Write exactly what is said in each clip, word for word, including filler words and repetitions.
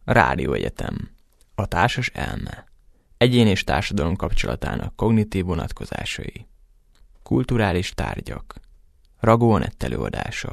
Rádióegyetem. A társas elme. Egyén és társadalom kapcsolatának kognitív vonatkozásai. Kulturális tárgyak. Ragó Anett előadása.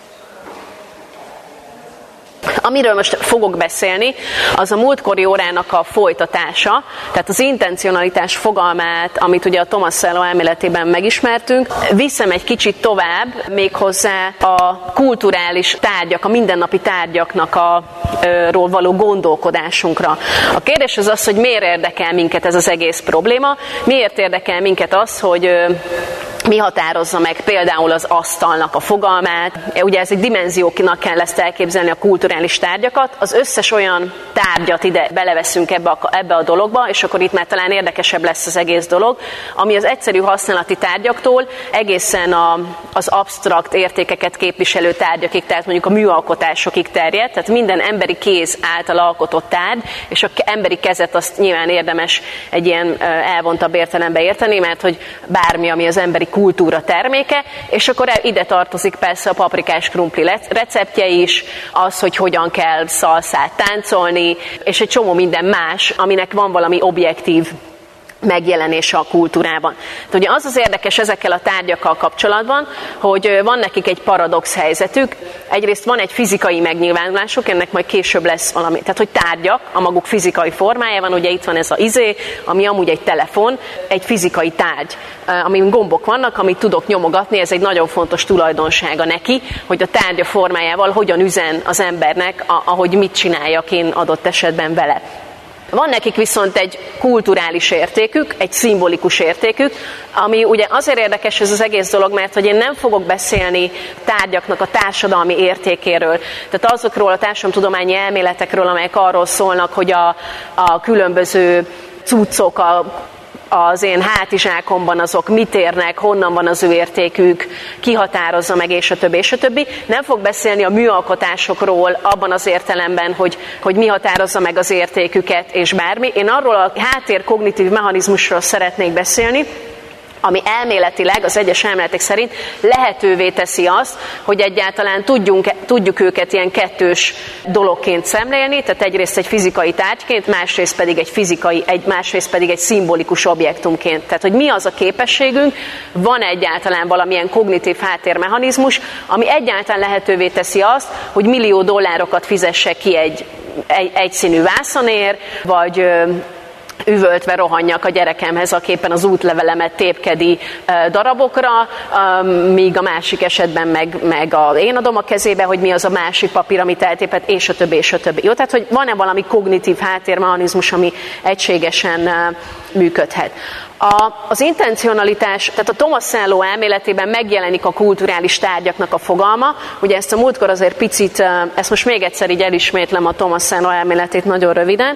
Amiről most fogok beszélni, az a múltkori órának a folytatása, tehát az intencionalitás fogalmát, amit ugye a Thomas Szello elméletében megismertünk, viszem egy kicsit tovább, méghozzá a kulturális tárgyak, a mindennapi tárgyaknak a, ö, ról való gondolkodásunkra. A kérdés az az, hogy miért érdekel minket ez az egész probléma, miért érdekel minket az, hogy ö, mi határozza meg például az asztalnak a fogalmát. Ugye ez egy dimenzióknak kell ezt elképzelni, a kulturális tárgyakat. Az összes olyan tárgyat ide beleveszünk ebbe a, ebbe a dologba, és akkor itt már talán érdekesebb lesz az egész dolog, ami az egyszerű használati tárgyaktól egészen a, az absztrakt értékeket képviselő tárgyakig, tehát mondjuk a műalkotásokig terjed, tehát minden emberi kéz által alkotott tárgy, és az emberi kezet azt nyilván érdemes egy ilyen elvontabb értelembe érteni, mert hogy bármi, ami az emberi kultúra terméke, és akkor ide tartozik persze a paprikás krumpli receptje is, az, hogy hogyan kell szalszát táncolni, és egy csomó minden más, aminek van valami objektív megjelenése a kultúrában. Tehát ugye az az érdekes ezekkel a tárgyakkal kapcsolatban, hogy van nekik egy paradox helyzetük. Egyrészt van egy fizikai megnyilvánulásuk, ennek majd később lesz valami. Tehát, hogy tárgyak a maguk fizikai formájában, ugye itt van ez a izé, ami amúgy egy telefon, egy fizikai tárgy, amin gombok vannak, amit tudok nyomogatni, ez egy nagyon fontos tulajdonsága neki, hogy a tárgya formájával hogyan üzen az embernek, ahogy mit csináljak én adott esetben vele. Van nekik viszont egy kulturális értékük, egy szimbolikus értékük, ami ugye azért érdekes ez az egész dolog, mert hogy én nem fogok beszélni tárgyaknak a társadalmi értékéről, tehát azokról a társadalomtudományi elméletekről, amelyek arról szólnak, hogy a, a különböző cuccok, a az én hátizsákomban azok mit érnek, honnan van az ő értékük, ki határozza meg, és a többi, és a többi. Nem fog beszélni a műalkotásokról abban az értelemben, hogy, hogy mi határozza meg az értéküket, és bármi. Én arról a háttér kognitív mechanizmusról szeretnék beszélni, ami elméletileg, az egyes elméletek szerint lehetővé teszi azt, hogy egyáltalán tudjunk, tudjuk őket ilyen kettős dologként szemlélni, tehát egyrészt egy fizikai tárgyként, másrészt pedig egy fizikai, egy, másrészt pedig egy szimbolikus objektumként. Tehát, hogy mi az a képességünk, van egyáltalán valamilyen kognitív háttérmechanizmus, ami egyáltalán lehetővé teszi azt, hogy millió dollárokat fizessek ki egy, egy egyszínű vászonért, vagy üvöltve rohanjak a gyerekemhez, aki éppen az útlevelemet tépkedi darabokra, míg a másik esetben meg, meg a, én adom a kezébe, hogy mi az a másik papír, amit eltépett, és a többi, és a többi. Jó, tehát, hogy van-e valami kognitív háttérmechanizmus, ami egységesen működhet. A, az intencionalitás, tehát a Thomas Szello elméletében megjelenik a kulturális tárgyaknak a fogalma. Ugye ezt a múltkor azért picit, ezt most még egyszer így elismétlem a Thomas Szello elméletét nagyon röviden.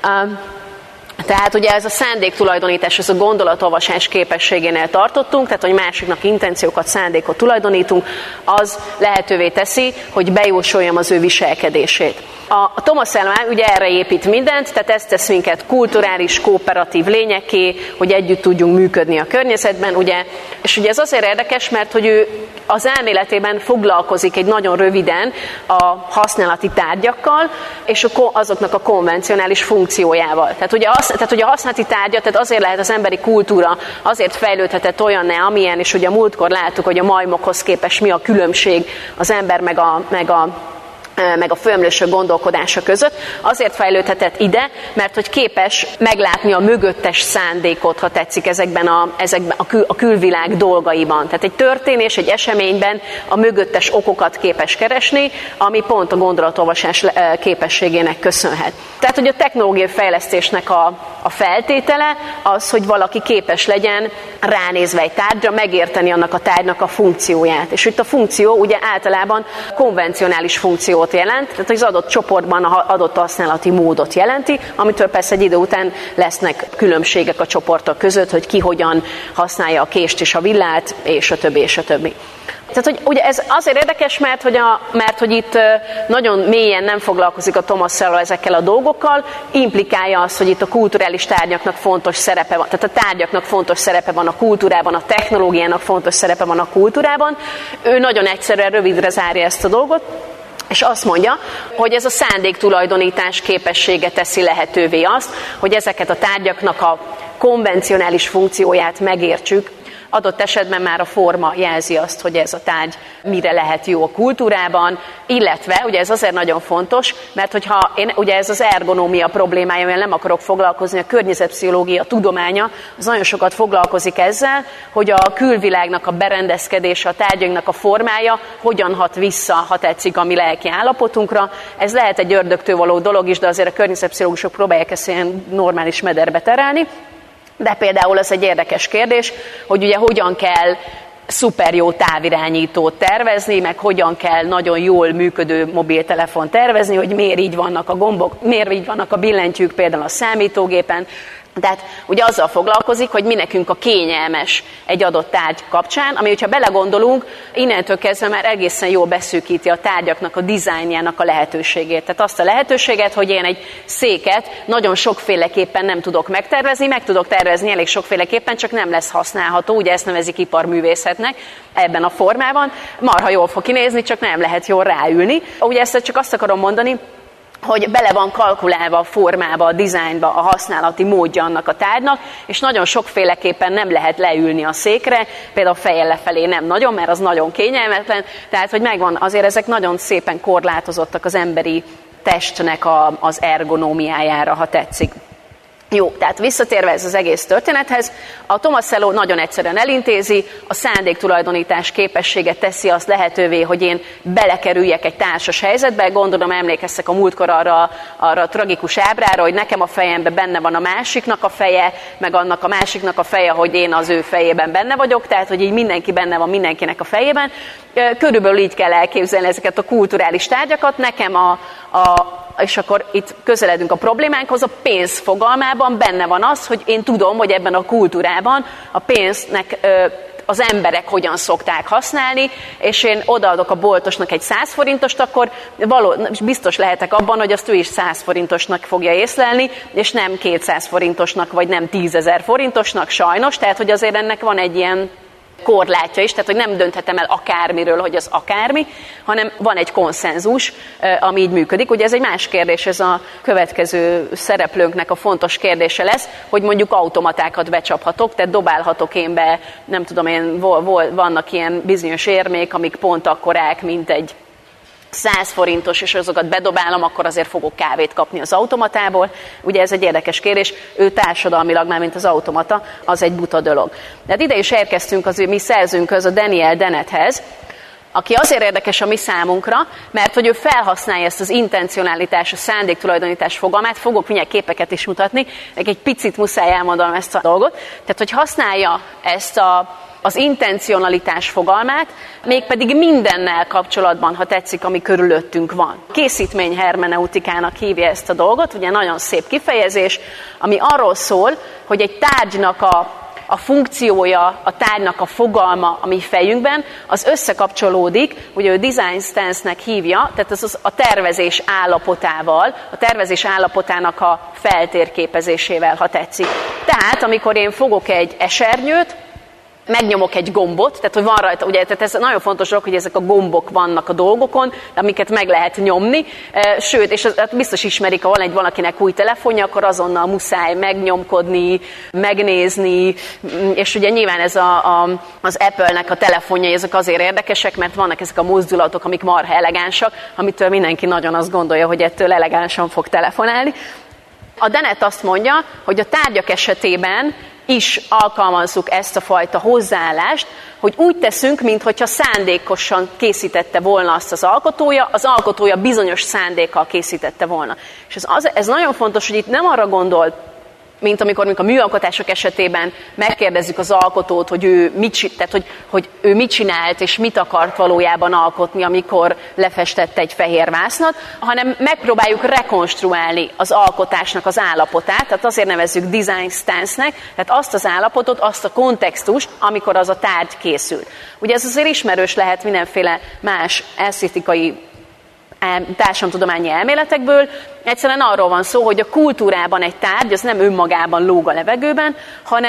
Tehát ugye ez a szándéktulajdonítás, ez a gondolatolvasás képességénél tartottunk, tehát hogy másiknak intenciókat, szándékot tulajdonítunk, az lehetővé teszi, hogy bejósoljam az ő viselkedését. A, a Thomas Szello ugye erre épít mindent, tehát ez tesz minket kulturális, kooperatív lényekké, hogy együtt tudjunk működni a környezetben, ugye, és ugye ez azért érdekes, mert hogy ő az elméletében foglalkozik egy nagyon röviden a használati tárgyakkal, és azoknak a konvencionális funkciójával. Tehát ugye, az, tehát ugye a használati tárgyak, tehát azért lehet az emberi kultúra, azért fejlődhetett olyanná, amilyen, és ugye a múltkor láttuk, hogy a majmokhoz képest mi a különbség az ember meg a, meg a meg a főemlősök gondolkodása között, azért fejlődhetett ide, mert hogy képes meglátni a mögöttes szándékot, ha tetszik, ezekben a, ezekben a, kül, a külvilág dolgaiban. Tehát egy történés, egy eseményben a mögöttes okokat képes keresni, ami pont a gondolatolvasás képességének köszönhet. Tehát, hogy a technológiai fejlesztésnek a, a feltétele az, hogy valaki képes legyen ránézve egy tárgyra, megérteni annak a tárgynak a funkcióját. És itt a funkció ugye általában konvencionális funkciót jelent, tehát az adott csoportban az adott használati módot jelenti, amitől persze egy idő után lesznek különbségek a csoportok között, hogy ki hogyan használja a kést és a villát, és a többi, és a többi. Tehát, hogy ugye ez azért érdekes, mert hogy, a, mert hogy itt nagyon mélyen nem foglalkozik a Thomas Szello ezekkel a dolgokkal, implikálja azt, hogy itt a kulturális tárgyaknak fontos szerepe van, tehát a tárgyaknak fontos szerepe van a kultúrában, a technológiának fontos szerepe van a kultúrában. Ő nagyon egyszerűen rövidre zárja ezt a dolgot, És azt mondja, hogy ez a szándéktulajdonítás képessége teszi lehetővé azt, hogy ezeket a tárgyaknak a konvencionális funkcióját megértsük. Adott esetben már a forma jelzi azt, hogy ez a tárgy mire lehet jó a kultúrában, illetve, ugye ez azért nagyon fontos, mert hogyha én, ugye ez az ergonómia problémája, amivel nem akarok foglalkozni, a környezetpszichológia tudománya, az nagyon sokat foglalkozik ezzel, hogy a külvilágnak a berendezkedése, a tárgyainknak a formája hogyan hat vissza, ha tetszik, a mi lelki állapotunkra. Ez lehet egy ördögtől való dolog is, de azért a környezetpszichológusok próbálják ezt ilyen normális mederbe terelni. De például az egy érdekes kérdés, hogy ugye hogyan kell szuper jó távirányítót tervezni, meg hogyan kell nagyon jól működő mobiltelefon tervezni, hogy miért így vannak a gombok, miért így vannak a billentyűk például a számítógépen. Tehát ugye azzal foglalkozik, hogy mi nekünk a kényelmes egy adott tárgy kapcsán, ami, hogyha belegondolunk, innentől kezdve már egészen jól beszűkíti a tárgyaknak a dizájnjának a lehetőségét. Tehát azt a lehetőséget, hogy én egy széket nagyon sokféleképpen nem tudok megtervezni, meg tudok tervezni elég sokféleképpen, csak nem lesz használható, ugye ezt nevezik iparművészetnek ebben a formában. Marha jól fog kinézni, csak nem lehet jól ráülni. Ugye ezt csak azt akarom mondani, hogy bele van kalkulálva a formába, a dizájnba, a használati módja annak a tárgynak, és nagyon sokféleképpen nem lehet leülni a székre, például fejjel lefelé nem nagyon, mert az nagyon kényelmetlen, tehát hogy megvan, azért ezek nagyon szépen korlátozottak az emberi testnek a, az ergonómiájára, ha tetszik. Jó, tehát visszatérve ez az egész történethez, a Tomasello nagyon egyszerűen elintézi, a szándéktulajdonítás képessége teszi azt lehetővé, hogy én belekerüljek egy társas helyzetbe, gondolom emlékeztek a múltkor arra, arra a tragikus ábrára, hogy nekem a fejemben benne van a másiknak a feje, meg annak a másiknak a feje, hogy én az ő fejében benne vagyok, tehát hogy így mindenki benne van mindenkinek a fejében. Körülbelül így kell elképzelni ezeket a kulturális tárgyakat, nekem a, a és akkor itt közeledünk a problémánkhoz, a pénz fogalmában benne van az, hogy én tudom, hogy ebben a kultúrában a pénznek az emberek hogyan szokták használni, és én odaadok a boltosnak egy száz forintost, akkor való, biztos lehetek abban, hogy azt ő is száz forintosnak fogja észlelni, és nem kétszáz forintosnak, vagy nem tízezer forintosnak sajnos, tehát hogy azért ennek van egy ilyen korlátja is, tehát hogy nem dönthetem el akármiről, hogy az akármi, hanem van egy konszenzus, ami így működik. Ugye ez egy más kérdés, ez a következő szereplőnknek a fontos kérdése lesz, hogy mondjuk automatákat becsaphatok, tehát dobálhatok én be, nem tudom én, vannak ilyen bizonyos érmék, amik pont akkorák, mint egy száz forintos, és azokat bedobálom, akkor azért fogok kávét kapni az automatából. Ugye ez egy érdekes kérdés, ő társadalmilag, már mint az automata, az egy buta dolog. De hát ide is érkeztünk az ő mi szerzőnkhöz, a Daniel Dennetthez, aki azért érdekes a mi számunkra, mert hogy ő felhasználja ezt az intencionalitás, a szándéktulajdonítás fogalmát, fogok mindjárt képeket is mutatni, egy picit muszáj elmondanom ezt a dolgot, tehát hogy használja ezt a az intencionalitás fogalmát, mégpedig mindennel kapcsolatban, ha tetszik, ami körülöttünk van. Készítmény hermeneutikának hívja ezt a dolgot, ugye nagyon szép kifejezés, ami arról szól, hogy egy tárgynak a, a funkciója, a tárgynak a fogalma a mi fejünkben, az összekapcsolódik, ugye ő design stance-nek hívja, tehát ez az a tervezés állapotával, a tervezés állapotának a feltérképezésével, ha tetszik. Tehát, amikor én fogok egy esernyőt, megnyomok egy gombot, tehát hogy van rajta, ugye, tehát ez nagyon fontos dolog, hogy ezek a gombok vannak a dolgokon, amiket meg lehet nyomni, sőt, és az, biztos ismerik, ha van egy valakinek új telefonja, akkor azonnal muszáj megnyomkodni, megnézni, és ugye nyilván ez a, a, az Apple-nek a telefonjai, ezek azért érdekesek, mert vannak ezek a mozdulatok, amik marha elegánsak, amitől mindenki nagyon azt gondolja, hogy ettől elegánsan fog telefonálni. A Dennett azt mondja, hogy a tárgyak esetében is alkalmazzuk ezt a fajta hozzáállást, hogy úgy teszünk, mintha szándékosan készítette volna azt az alkotója, az alkotója bizonyos szándékkal készítette volna. És ez, az, ez nagyon fontos, hogy itt nem arra gondol, mint amikor a műalkotások esetében megkérdezzük az alkotót, hogy ő mit, tehát, hogy, hogy ő mit csinált és mit akart valójában alkotni, amikor lefestette egy fehér vásznat, hanem megpróbáljuk rekonstruálni az alkotásnak az állapotát, tehát azért nevezzük design stance-nek, tehát azt az állapotot, azt a kontextust, amikor az a tárgy készül. Ugye ez azért ismerős lehet mindenféle más esztétikai társadalomtudományi elméletekből. Egyszerűen arról van szó, hogy a kultúrában egy tárgy az nem önmagában lóg a levegőben, hanem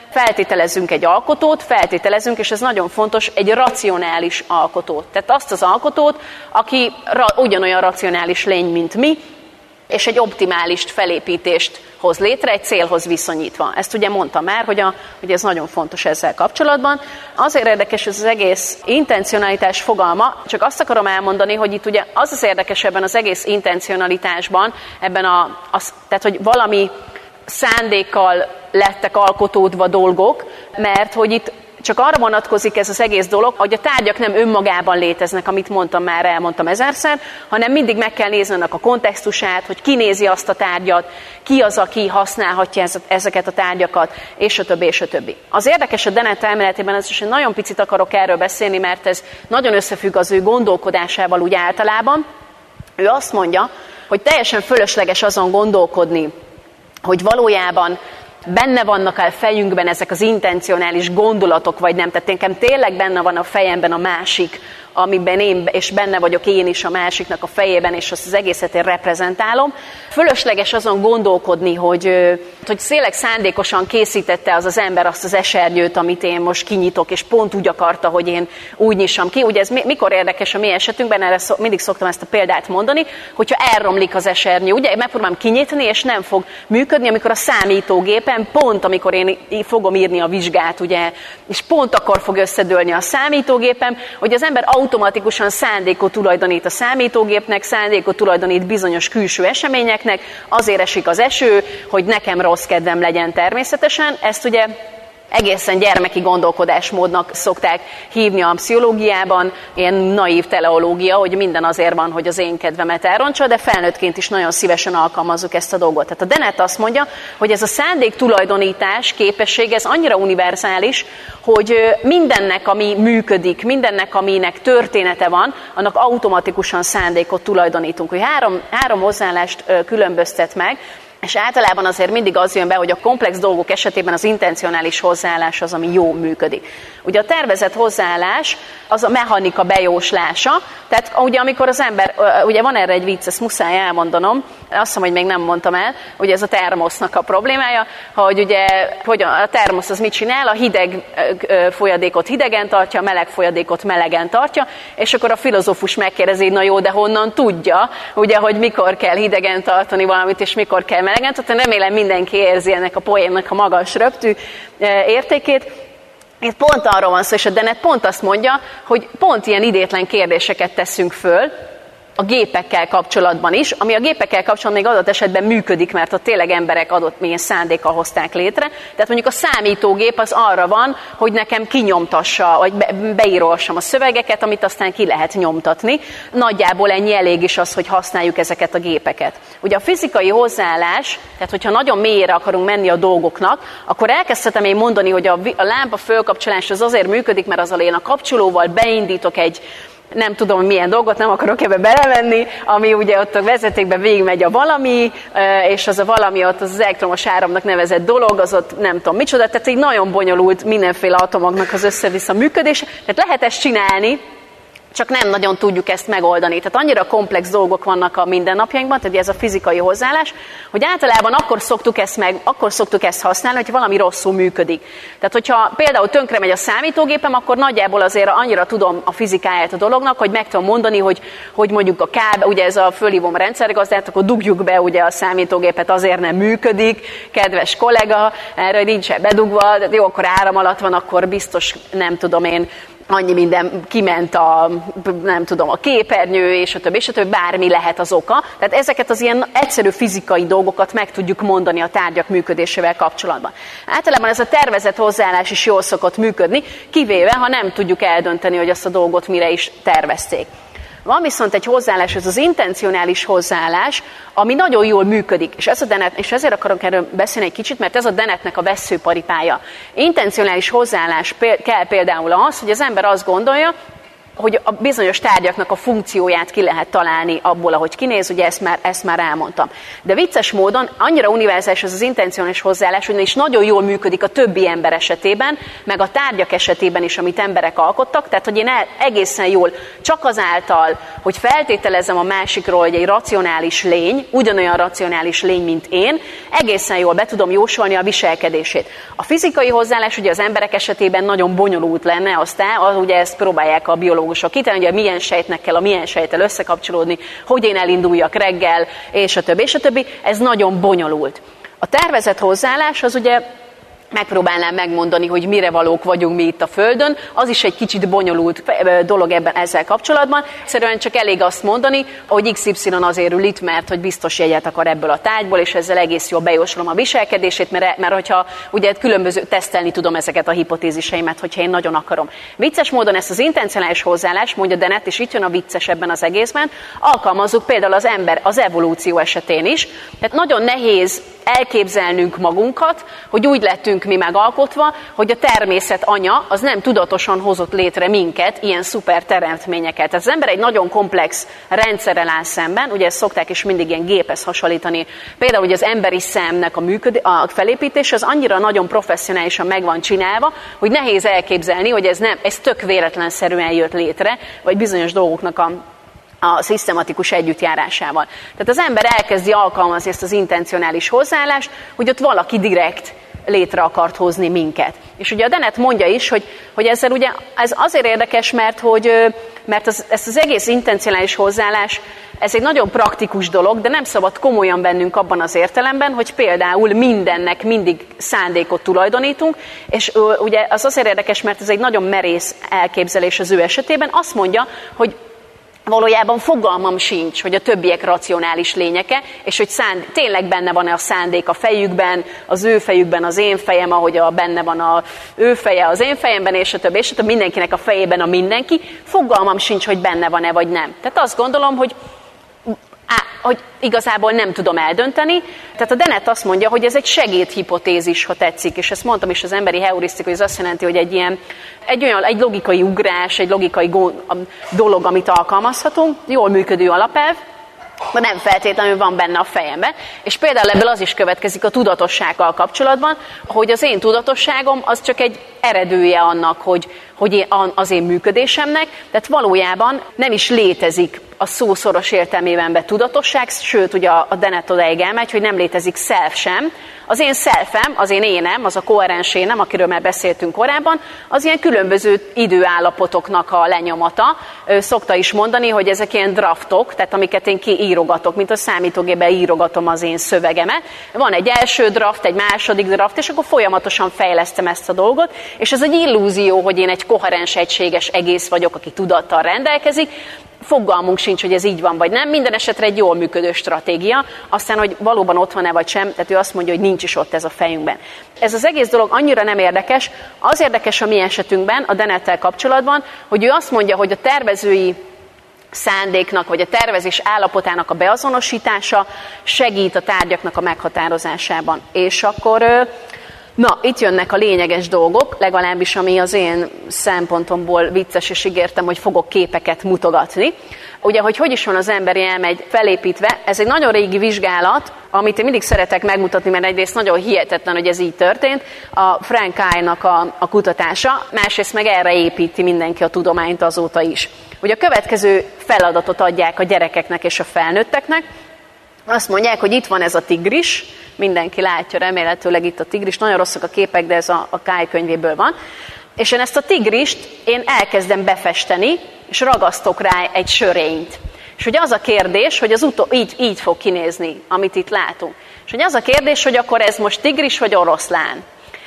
feltételezünk egy alkotót, feltételezünk, és ez nagyon fontos, egy racionális alkotót. Tehát azt az alkotót, aki ra- ugyanolyan racionális lény, mint mi, és egy optimális felépítést hoz létre, egy célhoz viszonyítva. Ezt ugye mondtam már, hogy, a, hogy ez nagyon fontos ezzel kapcsolatban. Azért érdekes ez az egész intencionalitás fogalma, csak azt akarom elmondani, hogy itt ugye az az érdekes ebben az egész intencionalitásban, ebben a, az, tehát hogy valami szándékkal lettek alkotódva dolgok, mert hogy itt csak arra vonatkozik ez az egész dolog, hogy a tárgyak nem önmagában léteznek, amit mondtam már, elmondtam ezerszer, hanem mindig meg kell nézni annak a kontextusát, hogy ki nézi azt a tárgyat, ki az, aki használhatja ezeket a tárgyakat, és a többi, és a többi. Az érdekes a Dennett elméletében, ez is nagyon picit akarok erről beszélni, mert ez nagyon összefügg az ő gondolkodásával úgy általában. Ő azt mondja, hogy teljesen fölösleges azon gondolkodni, hogy valójában benne vannak a fejünkben ezek az intencionális gondolatok, vagy nem. Tehát nekem tényleg benne van a fejemben a másik, amiben én, és benne vagyok én is a másiknak a fejében, és azt az egészet én reprezentálom. Fölösleges azon gondolkodni, hogy, hogy tényleg szándékosan készítette az az ember azt az esernyőt, amit én most kinyitok, és pont úgy akarta, hogy én úgy nyissam ki. Ugye ez mikor érdekes a mi esetünkben, erre mindig szoktam ezt a példát mondani, hogyha elromlik az esernyő, ugye megpróbálom kinyitni, és nem fog működni, amikor a számítógépen, pont amikor én fogom írni a vizsgát, ugye, és pont akkor fog összedőlni a számítógépem, hogy az ember automatikusan szándékot tulajdonít a számítógépnek, szándékot tulajdonít bizonyos külső eseményeknek, azért esik az eső, hogy nekem rossz kedvem legyen természetesen. Ezt ugye egészen gyermeki gondolkodásmódnak szokták hívni a pszichológiában, ilyen naív teleológia, hogy minden azért van, hogy az én kedvemet elrontsa, de felnőttként is nagyon szívesen alkalmazzuk ezt a dolgot. Tehát a Dennett azt mondja, hogy ez a szándék tulajdonítás képesség, ez annyira univerzális, hogy mindennek, ami működik, mindennek, aminek története van, annak automatikusan szándékot tulajdonítunk. Hogy három, három hozzáállást különböztet meg, és általában azért mindig az jön be, hogy a komplex dolgok esetében az intencionális hozzáállás az, ami jó működik. Ugye a tervezett hozzáállás az a mechanika bejóslása, tehát ugye amikor az ember, ugye van erre egy vicc, ezt muszáj elmondanom, azt hiszem, hogy még nem mondtam el, ugye ez a termosznak a problémája, hogy ugye hogy a termosz az mit csinál, a hideg folyadékot hidegen tartja, a meleg folyadékot melegen tartja, és akkor a filozófus megkérdezi, na jó, de honnan tudja, ugye, hogy mikor kell hidegen tartani valamit, és mikor kell melegen tartani. Remélem mindenki érzi ennek a poénnak a magas röptű értékét. Itt pont arról van szó, és a Dennett pont azt mondja, hogy pont ilyen idétlen kérdéseket teszünk föl, a gépekkel kapcsolatban is, ami a gépekkel kapcsolatban még adott esetben működik, mert ott tényleg emberek adott milyen szándékkal hozták létre. Tehát mondjuk a számítógép az arra van, hogy nekem kinyomtassa, vagy be, beírolsam a szövegeket, amit aztán ki lehet nyomtatni. Nagyjából ennyi elég is az, hogy használjuk ezeket a gépeket. Ugye a fizikai hozzáállás, tehát hogyha nagyon mélyére akarunk menni a dolgoknak, akkor elkezdhetem én mondani, hogy a, a lámpa fölkapcsolás az azért működik, mert azzal én a kapcsolóval beindítok egy nem tudom milyen dolgot, nem akarok ebbe belemenni, ami ugye ott a vezetékben végigmegy a valami, és az a valami ott az elektromos áramnak nevezett dolog, az ott nem tudom micsoda, tehát így nagyon bonyolult mindenféle atomoknak az össze-vissza működése, tehát lehet ezt csinálni, csak nem nagyon tudjuk ezt megoldani. Tehát annyira komplex dolgok vannak a mindennapjainkban, tehát ez a fizikai hozzáállás, hogy általában akkor szoktuk ezt meg, akkor szoktuk ezt használni, hogy valami rosszul működik. Tehát, hogyha például tönkre megy a számítógépem, akkor nagyjából azért annyira tudom a fizikáját a dolognak, hogy meg tudom mondani, hogy, hogy mondjuk a kábel, ugye ez a fölhívom a rendszergazdát, akkor dugjuk be ugye a számítógépet, azért nem működik, kedves kollega, erre nincs bedugva, de jó, akkor áram alatt van, akkor biztos nem tudom én, annyi minden kiment a, nem tudom, a képernyő, és a többi, és a többi, bármi lehet az oka. Tehát ezeket az ilyen egyszerű fizikai dolgokat meg tudjuk mondani a tárgyak működésével kapcsolatban. Általában ez a tervezett hozzáállás is jól szokott működni, kivéve, ha nem tudjuk eldönteni, hogy azt a dolgot mire is tervezték. Van viszont egy hozzáállás, ez az intencionális hozzáállás, ami nagyon jól működik, és, ez a Dennett, és ezért akarok erről beszélni egy kicsit, mert ez a Dennettnek a vesszőparipája. Intencionális hozzáállás kell például az, hogy az ember azt gondolja, hogy a bizonyos tárgyaknak a funkcióját ki lehet találni abból, ahogy kinéz, ugye ezt már, ezt már elmondtam. De vicces módon annyira univerzális ez az intencionális hozzáállás, hogy is nagyon jól működik a többi ember esetében, meg a tárgyak esetében is, amit emberek alkottak, tehát hogy én el, egészen jól csak azáltal, hogy feltételezem a másikról, hogy egy racionális lény, ugyanolyan racionális lény, mint én, egészen jól be tudom jósolni a viselkedését. A fizikai hozzáállás ugye az emberek esetében nagyon bonyolult lenne, aztán az, ugye ezt próbálják a biológusok kitenni, hogy a milyen sejtnek kell a milyen sejttel összekapcsolódni, hogy én elinduljak reggel, és a többi, és a többi. Ez nagyon bonyolult. A tervezett hozzáállás az ugye megpróbálnám megmondani, hogy mire valók vagyunk mi itt a Földön, az is egy kicsit bonyolult dolog ebben ezzel kapcsolatban. Egyszerűen csak elég azt mondani, hogy iksz ipszilon azért ül itt, mert hogy biztos jegyet akar ebből a tárgyból, és ezzel egész jól bejósolom a viselkedését, mert, mert hogyha ugye különböző tesztelni tudom ezeket a hipotéziseimet, hogyha én nagyon akarom. Vicces módon ezt az intencionális hozzáállást, mondja Dennett, és itt jön a vicces ebben az egészben, alkalmazzuk például az ember az evolúció esetén is. Tehát nagyon nehéz elképzelnünk magunkat, hogy úgy lettünk mi megalkotva, hogy a természet anya az nem tudatosan hozott létre minket, ilyen szuper teremtményeket. Tehát az ember egy nagyon komplex rendszerrel áll szemben, ugye ezt szokták is mindig ilyen géphez hasonlítani. Például ugye az emberi szemnek a, működés, a felépítés az annyira nagyon professzionálisan meg van csinálva, hogy nehéz elképzelni, hogy ez, nem, ez tök véletlenszerűen jött létre, vagy bizonyos dolgoknak a a szisztematikus együttjárásával. Tehát az ember elkezdi alkalmazni ezt az intencionális hozzáállást, hogy ott valaki direkt létre akart hozni minket. És ugye a Dennett mondja is, hogy, hogy ezzel ugye ez azért érdekes, mert, hogy, mert az, ezt az egész intencionális hozzáállás, ez egy nagyon praktikus dolog, de nem szabad komolyan bennünk abban az értelemben, hogy például mindennek mindig szándékot tulajdonítunk, és ugye az azért érdekes, mert ez egy nagyon merész elképzelés az ő esetében. Azt mondja, hogy valójában fogalmam sincs, hogy a többiek racionális lényeke, és hogy szánd, tényleg benne van-e a szándék a fejükben, az ő fejükben az én fejem, ahogy a, benne van a ő feje az én fejemben, és a többi, és a többi, mindenkinek a fejében a mindenki. Fogalmam sincs, hogy benne van-e vagy nem. Tehát azt gondolom, hogy Á, hogy igazából nem tudom eldönteni. Tehát a Dennett azt mondja, hogy ez egy segédhipotézis, ha tetszik, és ezt mondtam is az emberi heurisztika, hogy ez azt jelenti, hogy egy ilyen, egy olyan, egy logikai ugrás, egy logikai dolog, amit alkalmazhatunk, jól működő alapelv, de nem feltétlenül van benne a fejemben. És például ebből az is következik a tudatossággal kapcsolatban, hogy az én tudatosságom az csak egy eredője annak, hogy, hogy én, az én működésemnek, tehát valójában nem is létezik a szó szoros értelmében be tudatosság, sőt, ugye a Dennett odáig elmegy, hogy nem létezik self sem. Az én selfem, az én énem, az a koherens énem, akiről már beszéltünk korábban, az ilyen különböző időállapotoknak a lenyomata. Ő szokta is mondani, hogy ezek ilyen draftok, tehát amiket én kiírogatok, mint a számítógépben írogatom az én szövegemet. Van egy első draft, egy második draft, és akkor folyamatosan fejlesztem ezt a dolgot, és ez egy illúzió, hogy én egy koherens, egységes egész vagyok, aki tudattal rendelkezik. Fogalmunk sincs, hogy ez így van, vagy nem. Minden esetre egy jól működő stratégia. Aztán, hogy valóban ott van-e, vagy sem, tehát ő azt mondja, hogy nincs is ott ez a fejünkben. Ez az egész dolog annyira nem érdekes. Az érdekes a mi esetünkben, a Dennettel kapcsolatban, hogy ő azt mondja, hogy a tervezői szándéknak, vagy a tervezés állapotának a beazonosítása segít a tárgyaknak a meghatározásában. És akkor... Na, itt jönnek a lényeges dolgok, legalábbis ami az én szempontomból vicces, és ígértem, hogy fogok képeket mutogatni. Ugye, hogy hogy is van az emberi elmegy felépítve, ez egy nagyon régi vizsgálat, amit én mindig szeretek megmutatni, mert egyrészt nagyon hihetetlen, hogy ez így történt, a Frank Kyle-nak a, a kutatása, másrészt meg erre építi mindenki a tudományt azóta is. Ugye a következő feladatot adják a gyerekeknek és a felnőtteknek, azt mondják, hogy itt van ez a tigris, mindenki látja remélhetőleg itt a tigris, nagyon rosszak a képek, de ez a, a Kyle könyvéből van, és én ezt a tigrist én elkezdem befesteni, és ragasztok rá egy sörényt. És ugye az a kérdés, hogy az utó, így, így fog kinézni, amit itt látunk. És ugye az a kérdés, hogy akkor ez most tigris vagy oroszlán.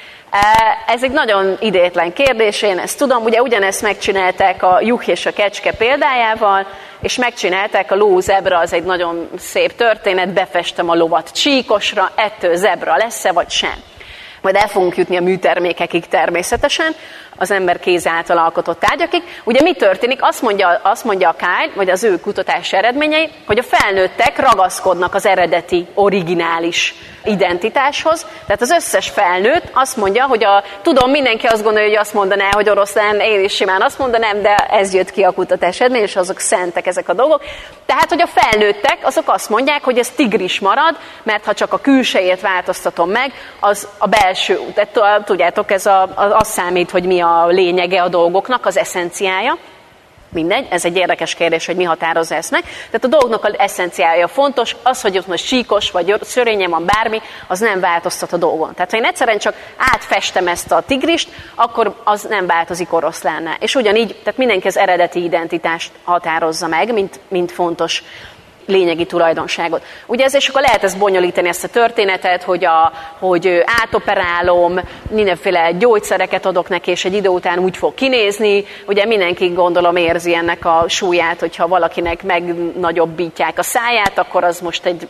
Ez egy nagyon idétlen kérdés, én ezt tudom, ugye ugyanezt megcsinálták a juh és a kecske példájával, és megcsinálták a ló zebra, az egy nagyon szép történet, befestem a lovat csíkosra, ettől zebra lesz-e vagy sem. Majd el fogunk jutni a műtermékekig természetesen, az ember kéz által alkotott tárgyakig. Ugye mi történik? Azt mondja, azt mondja a Kyle, vagy az ő kutatási eredményei, hogy a felnőttek ragaszkodnak az eredeti, originális identitáshoz. Tehát az összes felnőtt azt mondja, hogy a, tudom, mindenki azt gondolja, hogy azt mondaná, hogy oroszlán, én is simán azt mondanám, de ez jött ki a kutatás eredmény, és azok szentek ezek a dolgok. Tehát, hogy a felnőttek, azok azt mondják, hogy ez tigris marad, mert ha csak a külsejét változtatom meg, az a belső, tehát tudjátok, ez a, az számít, hogy mi a lényege a dolgoknak, az eszenciája. Mindegy, ez egy érdekes kérdés, hogy mi határozza ezt meg. Tehát a dolgoknak az eszenciája fontos, az, hogy ott most síkos vagy szörénye van bármi, az nem változtat a dolgon. Tehát ha én egyszerűen csak átfestem ezt a tigrist, akkor az nem változik oroszlánnál. És ugyanígy, tehát mindenki az eredeti identitást határozza meg, mint, mint fontos lényegi tulajdonságot. Ugye ezért akkor lehet ezt bonyolítani, ezt a történetet, hogy, a, hogy átoperálom, mindenféle gyógyszereket adok neki, és egy idő után úgy fog kinézni. Ugye mindenki, gondolom, érzi ennek a súlyát, hogyha valakinek megnagyobbítják a száját, akkor az most egy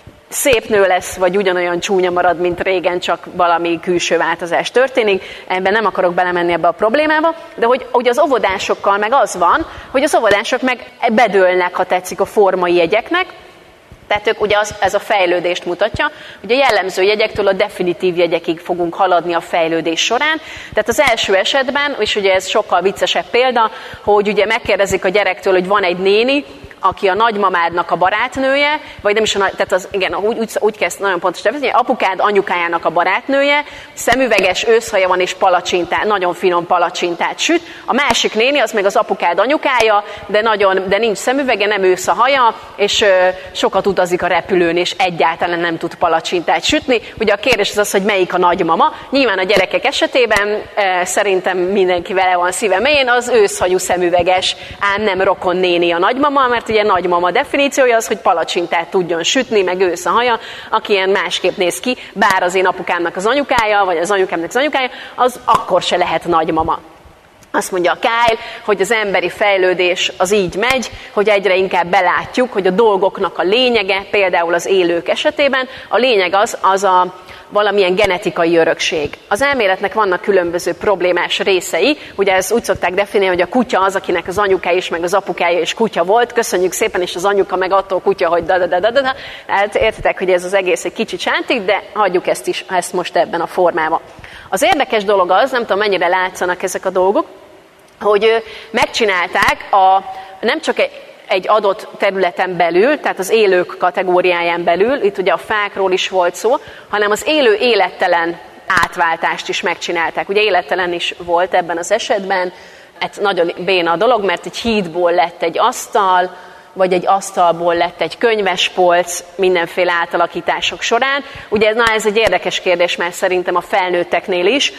szép nő lesz, vagy ugyanolyan csúnya marad, mint régen, csak valami külső változás történik. Ebben nem akarok belemenni ebbe a problémába, de hogy ugye az óvodásokkal meg az van, hogy az óvodások meg bedőlnek, ha tetszik, a formai jegyeknek. Tehát ők ugye az, ez a fejlődést mutatja, hogy a jellemző jegyektől a definitív jegyekig fogunk haladni a fejlődés során. Tehát az első esetben, és ugye ez sokkal viccesebb példa, hogy ugye megkérdezik a gyerektől, hogy van egy néni, aki a nagymamádnak a barátnője, vagy nem is a nagy, tehát az, igen, úgy, úgy, úgy kezd nagyon pontos hogy apukád anyukájának a barátnője, szemüveges, őszhaja van és palacsintát, nagyon finom palacsintát süt. A másik néni, az meg az apukád anyukája, de, nagyon, de nincs szemüvege, nem ősz a haja, és ö, sokat utazik a repülőn, és egyáltalán nem tud palacsintát sütni. Ugye a kérdés az az, hogy melyik a nagymama. Nyilván a gyerekek esetében e, szerintem mindenki vele van szíve mélyén, az őszhajú szemüveges, ám nem rokon néni a nagymama, mert ugye nagymama definíciója az, hogy palacsintát tudjon sütni, meg ősz a haja, aki ilyen másképp néz ki, bár az én apukámnak az anyukája, vagy az anyukámnak az anyukája, az akkor se lehet nagymama. Azt mondja a Kyle, hogy az emberi fejlődés az így megy, hogy egyre inkább belátjuk, hogy a dolgoknak a lényege, például az élők esetében, a lényeg az, az a valamilyen genetikai örökség. Az elméletnek vannak különböző problémás részei, ugye ezt úgy szokták definiálni, hogy a kutya az, akinek az anyukája is, meg az apukája is kutya volt, köszönjük szépen, és az anyuka meg attól kutya, hogy da da da da da. Hát értitek, hogy ez az egész egy kicsit sántik, de hagyjuk ezt is, ezt most ebben a formában. Az érdekes dolog az, nem tudom mennyire látszanak ezek a dolgok, hogy megcsinálták a, nem csak egy egy adott területen belül, tehát az élők kategóriáján belül, itt ugye a fákról is volt szó, hanem az élő élettelen átváltást is megcsinálták. Ugye élettelen is volt ebben az esetben, ez nagyon béna a dolog, mert egy hídból lett egy asztal, vagy egy asztalból lett egy könyvespolc mindenféle átalakítások során. Ugye na, ez egy érdekes kérdés, mert szerintem a felnőtteknél is,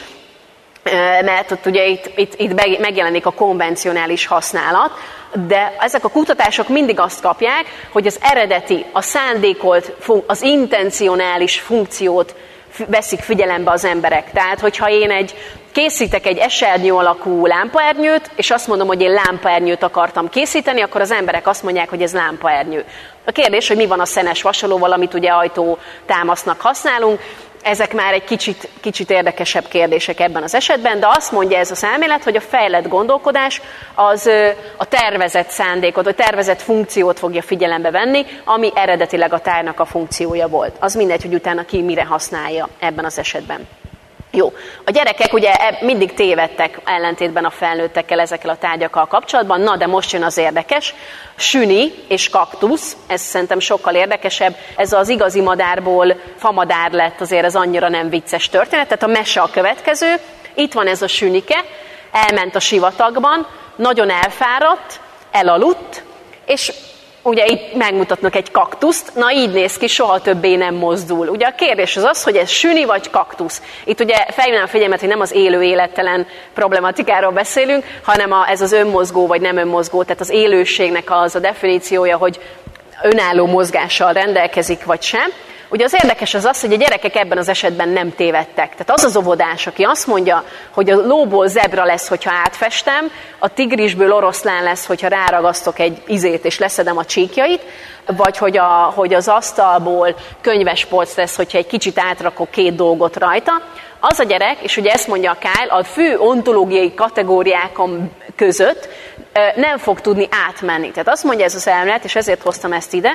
mert ott ugye itt, itt, itt megjelenik a konvencionális használat, de ezek a kutatások mindig azt kapják, hogy az eredeti, a szándékolt, az intencionális funkciót veszik figyelembe az emberek. Tehát, hogyha én egy, készítek egy esernyő alakú lámpaernyőt, és azt mondom, hogy én lámpaernyőt akartam készíteni, akkor az emberek azt mondják, hogy ez lámpaernyő. A kérdés, hogy mi van a szenes vasalóval, amit ugye ajtótámasznak használunk, ezek már egy kicsit, kicsit érdekesebb kérdések ebben az esetben, de azt mondja ez az elmélet, hogy a fejlett gondolkodás az a tervezett szándékot, a tervezett funkciót fogja figyelembe venni, ami eredetileg a tárgynak a funkciója volt. Az mindegy, hogy utána ki mire használja ebben az esetben. Jó. A gyerekek ugye mindig tévedtek ellentétben a felnőttekkel ezekkel a tárgyakkal kapcsolatban, na de most jön az érdekes. Süni és kaktusz, ez szerintem sokkal érdekesebb, ez az igazi madárból famadár lett, azért ez annyira nem vicces történet, tehát a mese a következő, itt van ez a sünike, elment a sivatagban, nagyon elfáradt, elaludt, és ugye itt megmutatnak egy kaktuszt, na így néz ki, soha többé nem mozdul. Ugye a kérdés az az, hogy ez süni vagy kaktusz. Itt ugye felhívnám a figyelmet, hogy nem az élő élettelen problematikáról beszélünk, hanem a, ez az önmozgó vagy nem önmozgó, tehát az élőségnek az a definíciója, hogy önálló mozgással rendelkezik vagy sem. Ugye az érdekes az az, hogy a gyerekek ebben az esetben nem tévedtek. Tehát az az óvodás, aki azt mondja, hogy a lóból zebra lesz, hogyha átfestem, a tigrisből oroszlán lesz, hogyha ráragasztok egy izét és leszedem a csíkjait, vagy hogy, a, hogy az asztalból könyvespolc lesz, hogyha egy kicsit átrakok két dolgot rajta, az a gyerek, és ugye ezt mondja a Kyle, a fő ontológiai kategóriákon között nem fog tudni átmenni. Tehát azt mondja ez az elmélet, és ezért hoztam ezt ide,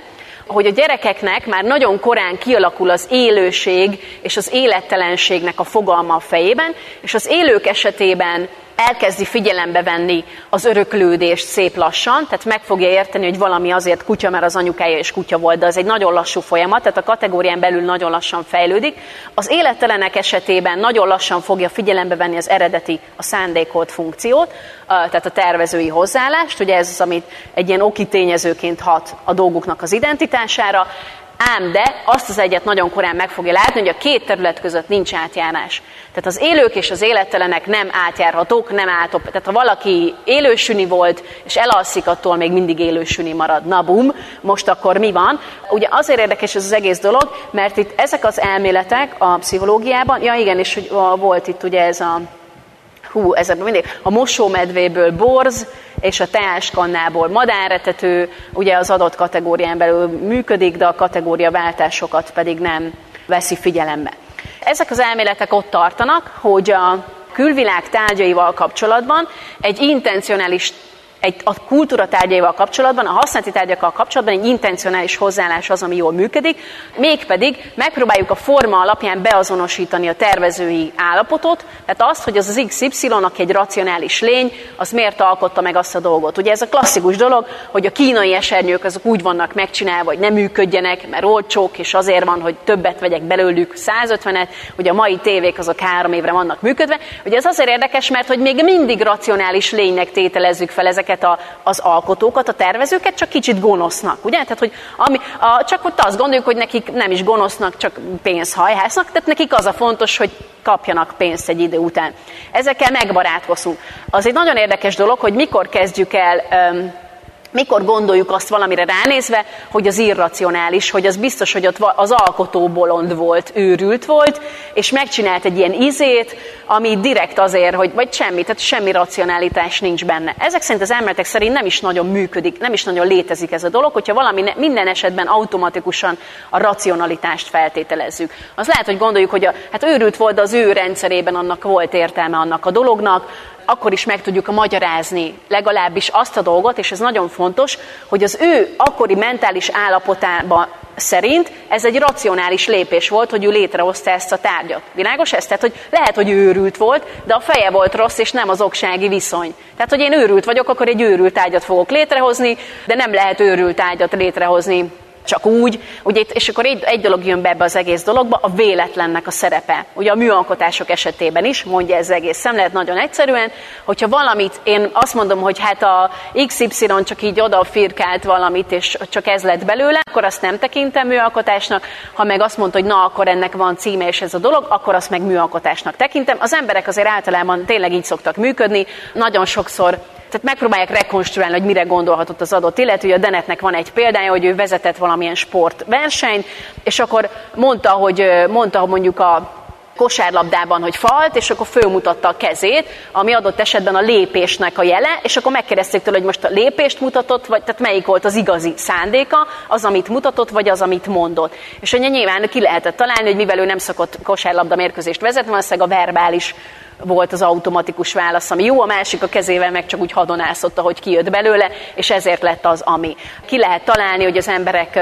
hogy a gyerekeknek már nagyon korán kialakul az élőség és az élettelenségnek a fogalma a fejében, és az élők esetében elkezdi figyelembe venni az öröklődést szép lassan, tehát meg fogja érteni, hogy valami azért kutya, mert az anyukája is kutya volt, de ez egy nagyon lassú folyamat, tehát a kategórián belül nagyon lassan fejlődik. Az élettelenek esetében nagyon lassan fogja figyelembe venni az eredeti, a szándékolt funkciót, tehát a tervezői hozzáállást, ugye ez az, amit egy ilyen oki tényezőként hat a dolgoknak az identitására, ám de azt az egyet nagyon korán meg fogja látni, hogy a két terület között nincs átjárás. Tehát az élők és az élettelenek nem átjárhatók, nem átop. Tehát ha valaki élősüni volt, és elalszik, attól még mindig élősüni marad. Na bum, most akkor mi van? Ugye azért érdekes ez az egész dolog, mert itt ezek az elméletek a pszichológiában, ja igen, és hogy volt itt ugye ez a hú, ezekben mindig a mosómedvéből borz, és a teáskannából madárretető, ugye az adott kategórián belül működik, de a kategóriaváltásokat pedig nem veszi figyelembe. Ezek az elméletek ott tartanak, hogy a külvilág tárgyaival kapcsolatban egy intencionális, egy, a kultúra tárgyaival kapcsolatban, a használati tárgyakkal kapcsolatban egy intencionális hozzáállás az, ami jól működik, mégpedig megpróbáljuk a forma alapján beazonosítani a tervezői állapotot, tehát azt, hogy az az iksz ipszilon, aki egy racionális lény, az miért alkotta meg azt a dolgot. Ugye ez a klasszikus dolog, hogy a kínai esernyők azok úgy vannak megcsinálva, hogy nem működjenek, mert olcsók, és azért van, hogy többet vegyek belőlük, százötvenet, ugye a mai tévék azok három évre vannak működve. Ugye ez azért érdekes, mert hogy még mindig racionális lénynek tételezzük fel ezeket A, az alkotókat, a tervezőket, csak kicsit gonosznak, ugye? Tehát, hogy ami, a, csak ott azt gondoljuk, hogy nekik nem is gonosznak, csak pénzhajhásznak, tehát nekik az a fontos, hogy kapjanak pénzt egy idő után. Ezekkel megbarátkozunk. Az egy nagyon érdekes dolog, hogy mikor kezdjük el, um, mikor gondoljuk azt valamire ránézve, hogy az irracionális, hogy az biztos, hogy ott az alkotó bolond volt, őrült volt, és megcsinált egy ilyen izét, ami direkt azért, hogy vagy semmi, tehát semmi racionalitás nincs benne. Ezek szerint az elméletek szerint nem is nagyon működik, nem is nagyon létezik ez a dolog, hogyha valami ne, minden esetben automatikusan a racionalitást feltételezzük. Az lehet, hogy gondoljuk, hogy a, hát őrült volt, de az ő rendszerében annak volt értelme annak a dolognak, akkor is meg tudjuk magyarázni legalábbis azt a dolgot, és ez nagyon fontos, hogy az ő akkori mentális állapotában szerint ez egy racionális lépés volt, hogy ő létrehozta ezt a tárgyat. Világos ez? Tehát, hogy lehet, hogy ő őrült volt, de a feje volt rossz, és nem az oksági viszony. Tehát, hogy én őrült vagyok, akkor egy őrült tárgyat fogok létrehozni, de nem lehet őrült tárgyat létrehozni csak úgy, ugye, és akkor egy, egy dolog jön be ebbe az egész dologba, a véletlennek a szerepe. Ugye a műalkotások esetében is, mondja ez egész szemlélet nagyon egyszerűen, hogyha valamit, én azt mondom, hogy hát a iksz ipszilon csak így odafirkált valamit, és csak ez lett belőle, akkor azt nem tekintem műalkotásnak, ha meg azt mondta, hogy na, akkor ennek van címe és ez a dolog, akkor azt meg műalkotásnak tekintem. Az emberek azért általában tényleg így szoktak működni, nagyon sokszor tehát megpróbálják rekonstruálni, hogy mire gondolhatott az adott illető. A Dennettnek van egy példája, hogy ő vezetett valamilyen sportversenyt, és akkor mondta, hogy mondta, hogy mondjuk a kosárlabdában, hogy falt, és akkor fölmutatta a kezét, ami adott esetben a lépésnek a jele, és akkor megkérdezték tőle, hogy most a lépést mutatott, vagy tehát melyik volt az igazi szándéka, az, amit mutatott, vagy az, amit mondott. És ugye nyilván ki lehetett találni, hogy mivel ő nem szokott kosárlabda mérkőzést vezetni, valószínűleg a verbális volt az automatikus válasz, ami jó, a másik a kezével meg csak úgy hadonászott, ahogy kijött belőle, és ezért lett az, ami. Ki lehet találni, hogy az emberek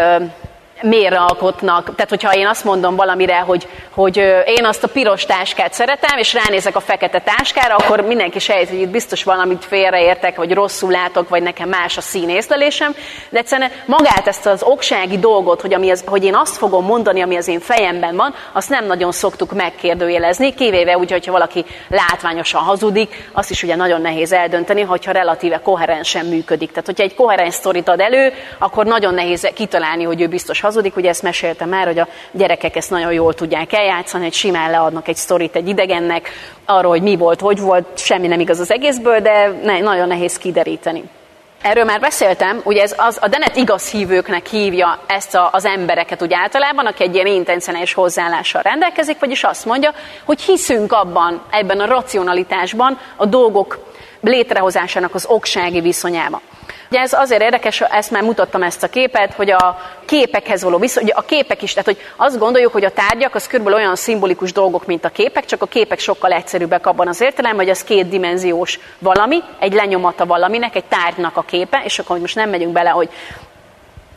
miért alkotnak. Tehát, hogyha én azt mondom valamire, hogy, hogy én azt a piros táskát szeretem, és ránézek a fekete táskára, akkor mindenki sejt, hogy itt biztos valamit félreértek, vagy rosszul látok, vagy nekem más a színészlelésem. De egyszerűen magát ezt az oksági dolgot, hogy, ami az, hogy én azt fogom mondani, ami az én fejemben van, azt nem nagyon szoktuk megkérdőjelezni, kivéve úgy, hogyha valaki látványosan hazudik, azt is ugye nagyon nehéz eldönteni, hogyha relatíve koherensen működik. Tehát, hogyha egy koherens sztorit ad elő, akkor nagyon nehéz kitalálni, hogy ő biztos hazudik. Ugye ezt meséltem már, hogy a gyerekek ezt nagyon jól tudják eljátszani, hogy simán leadnak egy sztorit egy idegennek, arról, hogy mi volt, hogy volt, semmi nem igaz az egészből, de ne, nagyon nehéz kideríteni. Erről már beszéltem, ugye ez az, a Dennett igaz hívőknek hívja ezt a, az embereket úgy általában, aki egy ilyen intencionális hozzáállással rendelkezik, vagyis azt mondja, hogy hiszünk abban, ebben a racionalitásban, a dolgok létrehozásának az oksági viszonyában. Ugye ez azért érdekes, ezt már mutattam ezt a képet, hogy a képekhez való viszony, ugye a képek is, tehát hogy azt gondoljuk, hogy a tárgyak az körülbelül olyan szimbolikus dolgok, mint a képek, csak a képek sokkal egyszerűbbek abban az értelemben, hogy az kétdimenziós valami, egy lenyomata valaminek, egy tárgynak a képe, és akkor most nem megyünk bele, hogy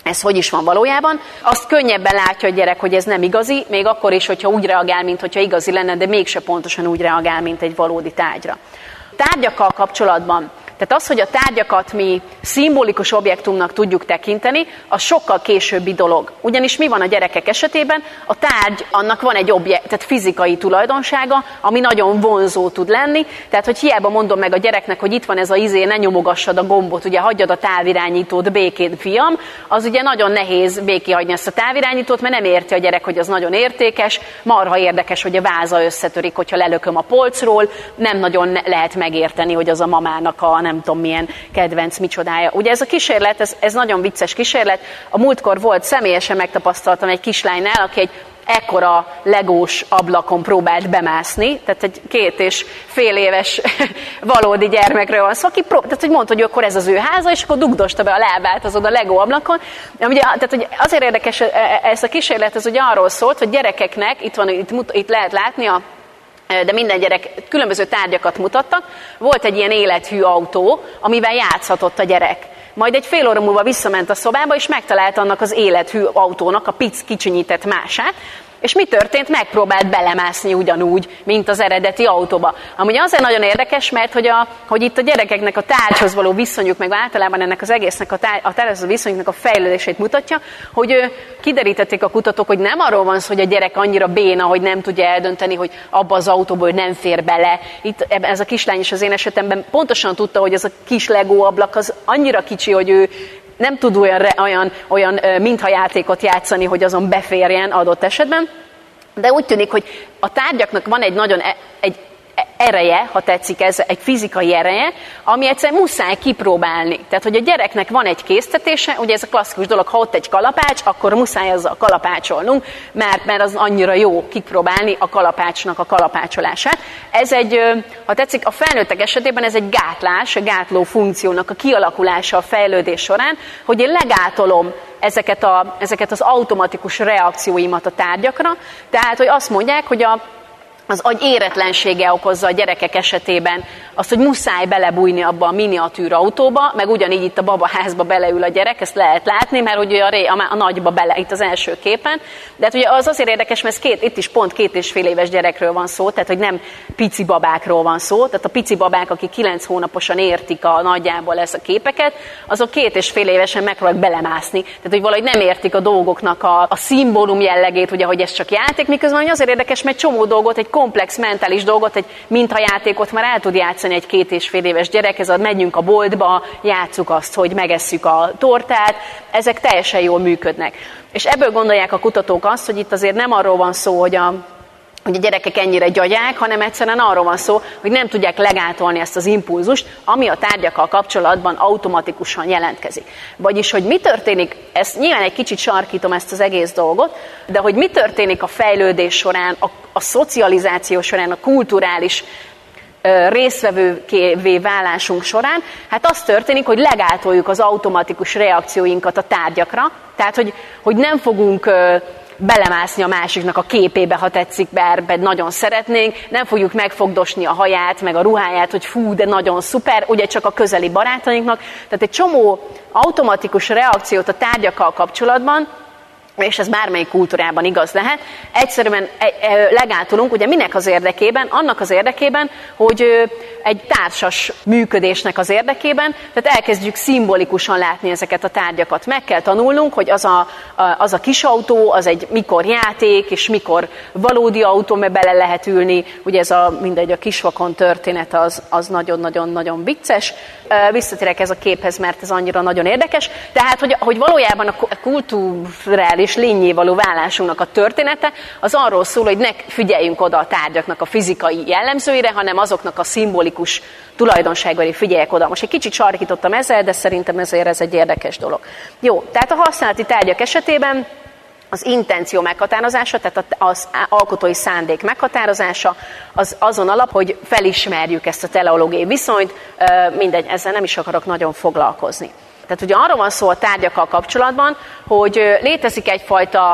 ez hogy is van valójában. Azt könnyebben látja a gyerek, hogy ez nem igazi, még akkor is, hogyha úgy reagál, mint hogyha igazi lenne, de mégse pontosan úgy reagál, mint egy valódi tárgyra. Tárgyakkal kapcsolatban, tehát az, hogy a tárgyakat mi szimbolikus objektumnak tudjuk tekinteni, az sokkal későbbi dolog. Ugyanis mi van a gyerekek esetében? A tárgy, annak van egy objekt, tehát fizikai tulajdonsága, ami nagyon vonzó tud lenni. Tehát, hogy hiába mondom meg a gyereknek, hogy itt van ez a izé, ne nyomogassad a gombot, ugye hagyjad a távirányítót békén, fiam, az ugye nagyon nehéz béké hagyni ezt a távirányítót, mert nem érti a gyerek, hogy az nagyon értékes, marha érdekes, hogy a váza összetörik, hogyha lelököm a polcról, nem nagyon lehet megérteni, hogy az a mamának a nem tudom milyen kedvenc, micsodája. Ugye ez a kísérlet, ez, ez nagyon vicces kísérlet. A múltkor volt, személyesen megtapasztaltam egy kislánynál, aki egy ekkora legós ablakon próbált bemászni, tehát egy két és fél éves valódi gyermekről van szó, aki prób- tehát hogy mondta, hogy akkor ez az ő háza, és akkor dugdosta be a lábát azon a legó ablakon. Ugye, tehát hogy azért érdekes, ez a kísérlet, ez ugye arról szólt, hogy gyerekeknek, itt, van, itt, itt lehet látni a de minden gyerek különböző tárgyakat mutattak. Volt egy ilyen élethű autó, amivel játszhatott a gyerek. Majd egy fél óra múlva visszament a szobába, és megtalálta annak az élethű autónak a pic kicsinyített mását, és mi történt? Megpróbált belemászni ugyanúgy, mint az eredeti autóba. Amúgy azért nagyon érdekes, mert hogy, a, hogy itt a gyerekeknek a tárgyhoz való viszonyuk, meg általában ennek az egésznek a, tárgy, a tárgyhoz viszonyuknak a fejlődését mutatja, hogy ő, kiderítették a kutatók, hogy nem arról van szó, hogy a gyerek annyira béna, hogy nem tudja eldönteni, hogy abba az autóból nem fér bele. Itt ez a kislány is az én esetemben pontosan tudta, hogy ez a kis legó ablak az annyira kicsi, hogy ő nem tud olyan, olyan, olyan minthajátékot játszani, hogy azon beférjen adott esetben, de úgy tűnik, hogy a tárgyaknak van egy nagyon e- egy ereje, ha tetszik ez, egy fizikai ereje, ami egyszerűen muszáj kipróbálni. Tehát, hogy a gyereknek van egy késztetése, ugye ez a klasszikus dolog, ha ott egy kalapács, akkor muszáj azzal kalapácsolnunk, mert, mert az annyira jó kipróbálni a kalapácsnak a kalapácsolását. Ez egy, ha tetszik, a felnőttek esetében ez egy gátlás, a gátló funkciónak a kialakulása a fejlődés során, hogy én legátolom ezeket, a, ezeket az automatikus reakcióimat a tárgyakra, tehát, hogy azt mondják, hogy a az agy éretlensége okozza a gyerekek esetében azt, hogy muszáj belebújni abba a miniatűr autóba, meg ugyanígy itt a babaházba beleül a gyerek, ezt lehet látni, mert ugye a, ré, a, a nagyba bele, itt az első képen. De hát ugye az azért érdekes, mert két, itt is pont két és fél éves gyerekről van szó, tehát hogy nem pici babákról van szó, tehát a pici babák, akik kilenc hónaposan értik a nagyjából ezt a képeket, azok két és fél évesen megpróbálják belemászni. Tehát, hogy valahogy nem értik a dolgoknak a, a szimbólum jellegét, ugye, hogy ez csak játék, miközben azért érdekes, mert csomó dolgot, egy komplex mentális dolgot, egy mintajátékot már el tud játszani egy két és fél éves gyerek, ez a megyünk a boltba, játsszuk azt, hogy megesszük a tortát, ezek teljesen jól működnek. És ebből gondolják a kutatók azt, hogy itt azért nem arról van szó, hogy a hogy a gyerekek ennyire gyagyák, hanem egyszerűen arról van szó, hogy nem tudják legátolni ezt az impulzust, ami a tárgyakkal kapcsolatban automatikusan jelentkezik. Vagyis, hogy mi történik, ezt nyilván egy kicsit sarkítom ezt az egész dolgot, de hogy mi történik a fejlődés során, a, a szocializáció során, a kulturális ö, résztvevővé válásunk során, hát az történik, hogy legátoljuk az automatikus reakcióinkat a tárgyakra, tehát, hogy, hogy nem fogunk ö, belemászni a másiknak a képébe, ha tetszik, bár nagyon szeretnénk, nem fogjuk megfogdosni a haját, meg a ruháját, hogy fú, de nagyon szuper, ugye csak a közeli barátainknak. Tehát egy csomó automatikus reakciót a tárgyakkal kapcsolatban, és ez bármelyik kultúrában igaz lehet, egyszerűen legátolunk, ugye minek az érdekében? Annak az érdekében, hogy egy társas működésnek az érdekében, tehát elkezdjük szimbolikusan látni ezeket a tárgyakat. Meg kell tanulnunk, hogy az a, az a kis autó, az egy mikor játék, és mikor valódi autó, mert bele lehet ülni. Ugye ez a, mindegy, a kisvakon történet az, az nagyon-nagyon-nagyon vicces. Visszatérek ez a képhez, mert ez annyira nagyon érdekes. Tehát, hogy, hogy valójában a kulturális és lényé való válásunknak a története, az arról szól, hogy ne figyeljünk oda a tárgyaknak a fizikai jellemzőire, hanem azoknak a szimbolikus tulajdonságaira figyeljek oda. Most egy kicsit sarkítottam ezzel, de szerintem ezért ez egy érdekes dolog. Jó, tehát a használati tárgyak esetében az intenció meghatározása, tehát az alkotói szándék meghatározása, az azon alap, hogy felismerjük ezt a teleológiai viszonyt, mindegy, ezzel nem is akarok nagyon foglalkozni. Tehát ugye arról van szó a tárgyakkal kapcsolatban, hogy létezik egyfajta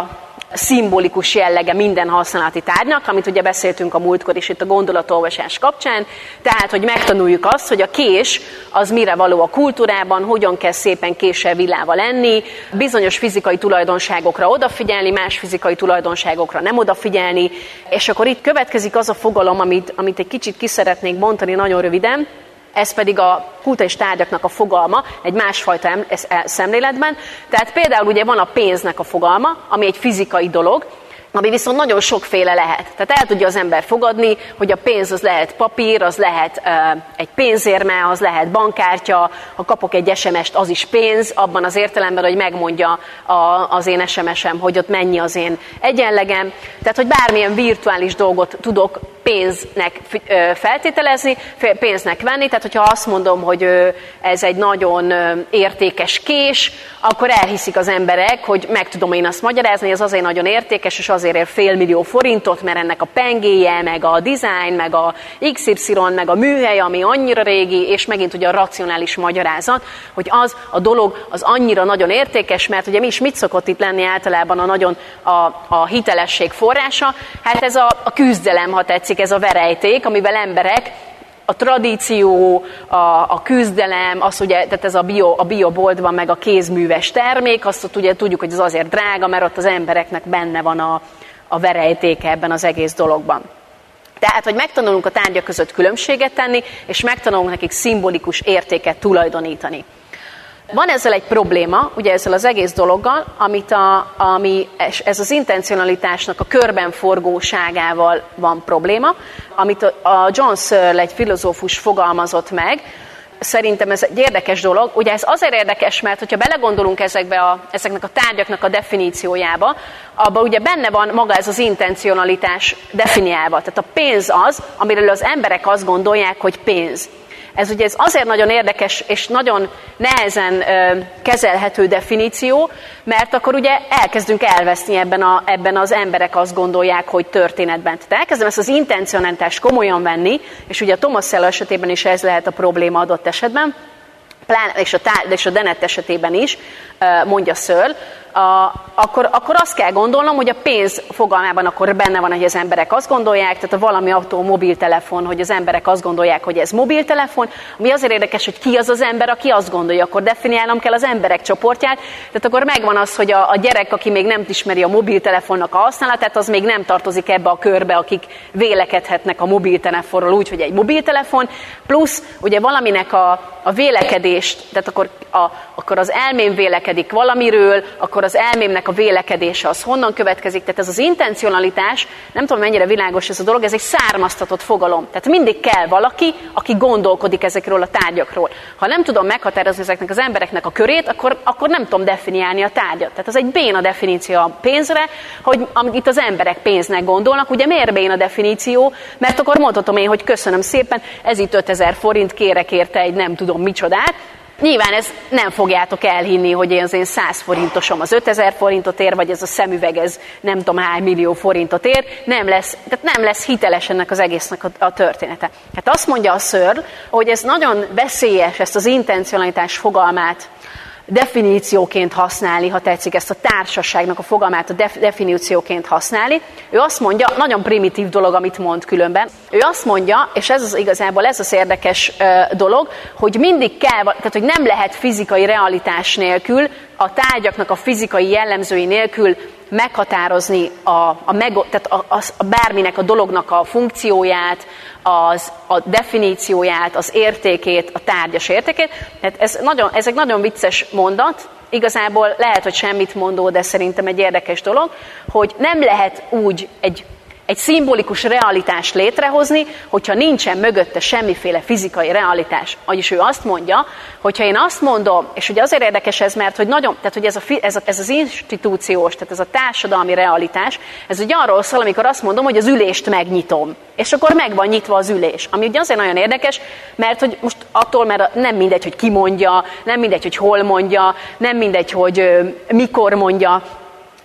szimbolikus jellege minden használati tárgynak, amit ugye beszéltünk a múltkor is itt a gondolatolvasás kapcsán, tehát, hogy megtanuljuk azt, hogy a kés az mire való a kultúrában, hogyan kell szépen késsel vilával enni, bizonyos fizikai tulajdonságokra odafigyelni, más fizikai tulajdonságokra nem odafigyelni, és akkor itt következik az a fogalom, amit, amit egy kicsit ki szeretnék bontani nagyon röviden, ez pedig a kulturális tárgyaknak a fogalma egy másfajta szemléletben. Tehát például ugye van a pénznek a fogalma, ami egy fizikai dolog, ami viszont nagyon sokféle lehet. Tehát el tudja az ember fogadni, hogy a pénz az lehet papír, az lehet uh, egy pénzérme, az lehet bankkártya, ha kapok egy es em est, az is pénz, abban az értelemben, hogy megmondja a, az én es em esem, hogy ott mennyi az én egyenlegem. Tehát, hogy bármilyen virtuális dolgot tudok pénznek feltételezni, pénznek venni, tehát hogyha azt mondom, hogy ez egy nagyon értékes kés, akkor elhiszik az emberek, hogy meg tudom én azt magyarázni, hogy ez azért nagyon értékes, és azért ér fél millió forintot, mert ennek a pengéje, meg a design, meg a iksz ipszilon, meg a műhely, ami annyira régi, és megint ugye a racionális magyarázat, hogy az a dolog az annyira nagyon értékes, mert ugye mi is mit szokott itt lenni általában a nagyon a, a hitelesség forrása? Hát ez a, a küzdelem, ha tetszik, ez a verejték, amivel emberek a tradíció, a, a küzdelem, az ugye, tehát ez a, bio, a bioboltban meg a kézműves termék, azt ott ugye tudjuk, hogy ez azért drága, mert ott az embereknek benne van a, a verejtéke ebben az egész dologban. Tehát, hogy megtanulunk a tárgyak között különbséget tenni, és megtanulunk nekik szimbolikus értéket tulajdonítani. Van ezzel egy probléma, ugye ezzel az egész dologgal, amit a, ami, ez az intencionalitásnak a körben forgóságával van probléma, amit a John Searle, egy filozófus fogalmazott meg. Szerintem ez egy érdekes dolog. Ugye ez azért érdekes, mert hogyha belegondolunk ezekbe a, ezeknek a tárgyaknak a definíciójába, abban ugye benne van maga ez az intencionalitás definiálva. Tehát a pénz az, amiről az emberek azt gondolják, hogy pénz. Ez ugye ez azért nagyon érdekes és nagyon nehezen ö, kezelhető definíció, mert akkor ugye elkezdünk elveszni ebben, a, ebben az emberek azt gondolják, hogy történetben. Tehát elkezdem ezt az intencionalitást komolyan venni, és ugye a Thomas Sowell esetében is ez lehet a probléma adott esetben, plán, és, a tá- és a Dennett esetében is, mondja Searle, A, akkor, akkor azt kell gondolnom, hogy a pénz fogalmában akkor benne van, hogy az emberek azt gondolják, tehát a valami autó mobiltelefon, hogy az emberek azt gondolják, hogy ez mobiltelefon, ami azért érdekes, hogy ki az az ember, aki azt gondolja, akkor definiálnom kell az emberek csoportját, tehát akkor megvan az, hogy a, a gyerek, aki még nem ismeri a mobiltelefonnak a használatát, az még nem tartozik ebbe a körbe, akik vélekedhetnek a mobiltelefonról úgy, hogy egy mobiltelefon, plusz ugye valaminek a, a vélekedést, tehát akkor, a, akkor az elmém vélekedik valamiről, akkor az elmémnek a vélekedése az honnan következik. Tehát ez az intencionalitás, nem tudom mennyire világos ez a dolog, ez egy származtatott fogalom. Tehát mindig kell valaki, aki gondolkodik ezekről a tárgyakról. Ha nem tudom meghatározni ezeknek az embereknek a körét, akkor, akkor nem tudom definiálni a tárgyat. Tehát ez egy béna definíció a pénzre, hogy amit itt az emberek pénznek gondolnak. Ugye miért béna definíció? Mert akkor mondhatom én, hogy köszönöm szépen, ez itt ötezer forint, kérek érte egy nem tudom micsodát. Nyilván ez nem fogjátok elhinni, hogy az én száz forintosom az ötezer forintot ér, vagy ez a szemüveg ez nem tudom hány millió forintot ér, nem lesz, tehát nem lesz hiteles ennek az egésznek a, a története. Hát azt mondja a Searle, hogy ez nagyon veszélyes, ezt az intencionalitás fogalmát definícióként használni, ha tetszik, ezt a társaságnak a fogalmát a def- definícióként használni. Ő azt mondja, nagyon primitív dolog, amit mond különben, ő azt mondja, és ez az igazából ez az érdekes uh, dolog, hogy mindig kell, tehát hogy nem lehet fizikai realitás nélkül, a tárgyaknak a fizikai jellemzői nélkül meghatározni a, a, meg, tehát a, a, a bárminek a dolognak a funkcióját, az, a definícióját, az értékét, a tárgyas értékét. Tehát ez nagyon, ez egy nagyon vicces mondat, igazából lehet, hogy semmit mondó, de szerintem egy érdekes dolog, hogy nem lehet úgy egy egy szimbolikus realitást létrehozni, hogyha nincsen mögötte semmiféle fizikai realitás. Vagyis ő azt mondja, hogyha én azt mondom, és ugye azért érdekes ez, mert hogy nagyon, tehát hogy ez, a, ez, a, ez az institúciós, tehát ez a társadalmi realitás, ez ugye arról szól, amikor azt mondom, hogy az ülést megnyitom. És akkor meg van nyitva az ülés. Ami ugye azért nagyon érdekes, mert hogy most attól, mert nem mindegy, hogy ki mondja, nem mindegy, hogy hol mondja, nem mindegy, hogy ö, mikor mondja,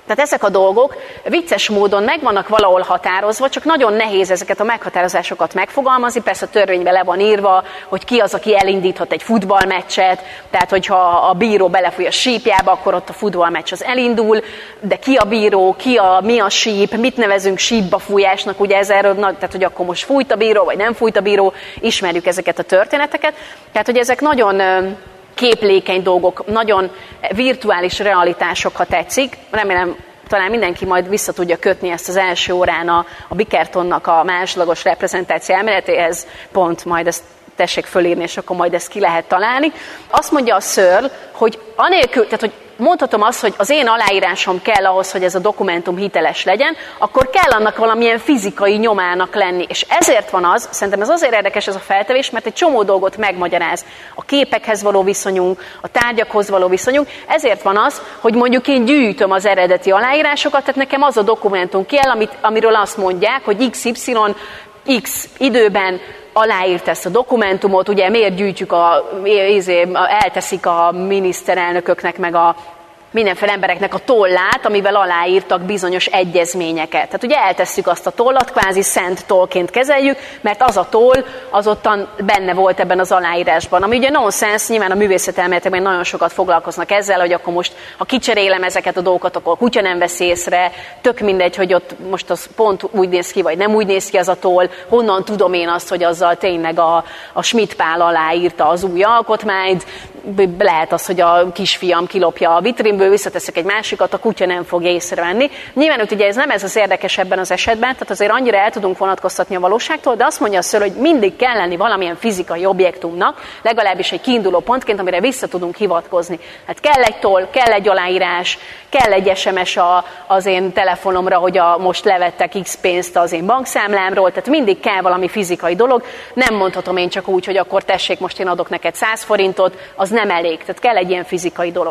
Tehát ezek a dolgok vicces módon meg vannak valahol határozva, csak nagyon nehéz ezeket a meghatározásokat megfogalmazni. Persze a törvényben le van írva, hogy ki az, aki elindíthat egy futballmeccset, tehát hogyha a bíró belefúj a sípjába, akkor ott a futballmeccs az elindul, de ki a bíró, ki a, mi a síp, mit nevezünk sípba fújásnak, ugye ez erről, tehát hogy akkor most fújt a bíró, vagy nem fújt a bíró, ismerjük ezeket a történeteket. Tehát, hogy ezek nagyon képlékeny dolgok, nagyon virtuális realitások, ha tetszik. Remélem, talán mindenki majd vissza tudja kötni ezt az első órán a, a Bickertonnak a másodlagos reprezentáció elméletéhez, pont majd ezt tessék fölírni, és akkor majd ezt ki lehet találni. Azt mondja a Searle, hogy anélkül, tehát hogy mondhatom azt, hogy az én aláírásom kell ahhoz, hogy ez a dokumentum hiteles legyen, akkor kell annak valamilyen fizikai nyomának lenni. És ezért van az, szerintem ez azért érdekes ez a feltevés, mert egy csomó dolgot megmagyaráz. A képekhez való viszonyunk, a tárgyakhoz való viszonyunk. Ezért van az, hogy mondjuk én gyűjtöm az eredeti aláírásokat, tehát nekem az a dokumentum kell, amit, amiről azt mondják, hogy iksz ipszilon X időben aláírt ezt a dokumentumot, ugye miért gyűjtjük, a, elteszik a miniszterelnököknek, meg a mindenféle embereknek a tollát, amivel aláírtak bizonyos egyezményeket. Tehát ugye eltesszük azt a tollat, kvázi szent tollként kezeljük, mert az a toll az ottan benne volt ebben az aláírásban. Ami ugye nonsens, nyilván a művészetelméletekben nagyon sokat foglalkoznak ezzel, hogy akkor most, ha kicserélem ezeket a dolgokat, akkor a kutya nem vesz észre, tök mindegy, hogy ott most az pont úgy néz ki, vagy nem úgy néz ki az a toll, honnan tudom én azt, hogy azzal tényleg a, a Schmidt Pál aláírta az új alkotmányt, lehet az, hogy a kisfiam kilopja a vitrínből, visszateszek egy másikat, a kutya nem fogja észrevenni. Nyilván ugye ez nem ez az érdekes ebben az esetben, tehát azért annyira el tudunk vonatkoztatni a valóságtól, de azt mondja a Searle, hogy mindig kell lenni valamilyen fizikai objektumnak, legalábbis egy kiinduló pontként, amire vissza tudunk hivatkozni. Hát kell egy toll, kell egy aláírás, kell egy es em es a, az én telefonomra, hogy a, most levettek X pénzt az én bankszámlámról, tehát mindig kell valami fizikai dolog. Nem mondhatom én csak úgy, hogy akkor tessék, most én adok neked száz forintot, az nem elég, tehát kell egy ilyen fizikai dolog.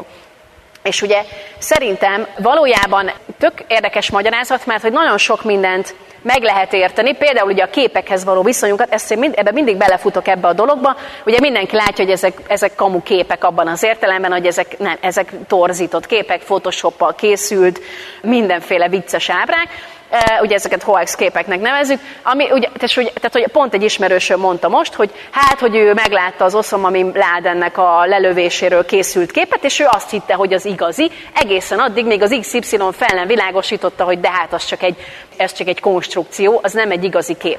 És ugye szerintem valójában tök érdekes magyarázat, mert hogy nagyon sok mindent meg lehet érteni, például ugye a képekhez való viszonyunkat, ezt én mind, ebben mindig belefutok ebbe a dologba, ugye mindenki látja, hogy ezek, ezek kamu képek abban az értelemben, hogy ezek, nem, ezek torzított képek, photoshoppal készült, mindenféle vicces ábrák, ugye ezeket hoax képeknek nevezzük, ami, ugye, tehát, tehát hogy pont egy ismerősöm mondta most, hogy hát, hogy ő meglátta az Osama Bin Ladennek a lelövéséről készült képet, és ő azt hitte, hogy az igazi, egészen addig még az iksz ipszilon fel nem világosította, hogy de hát az csak egy, ez csak egy konstrukció, az nem egy igazi kép.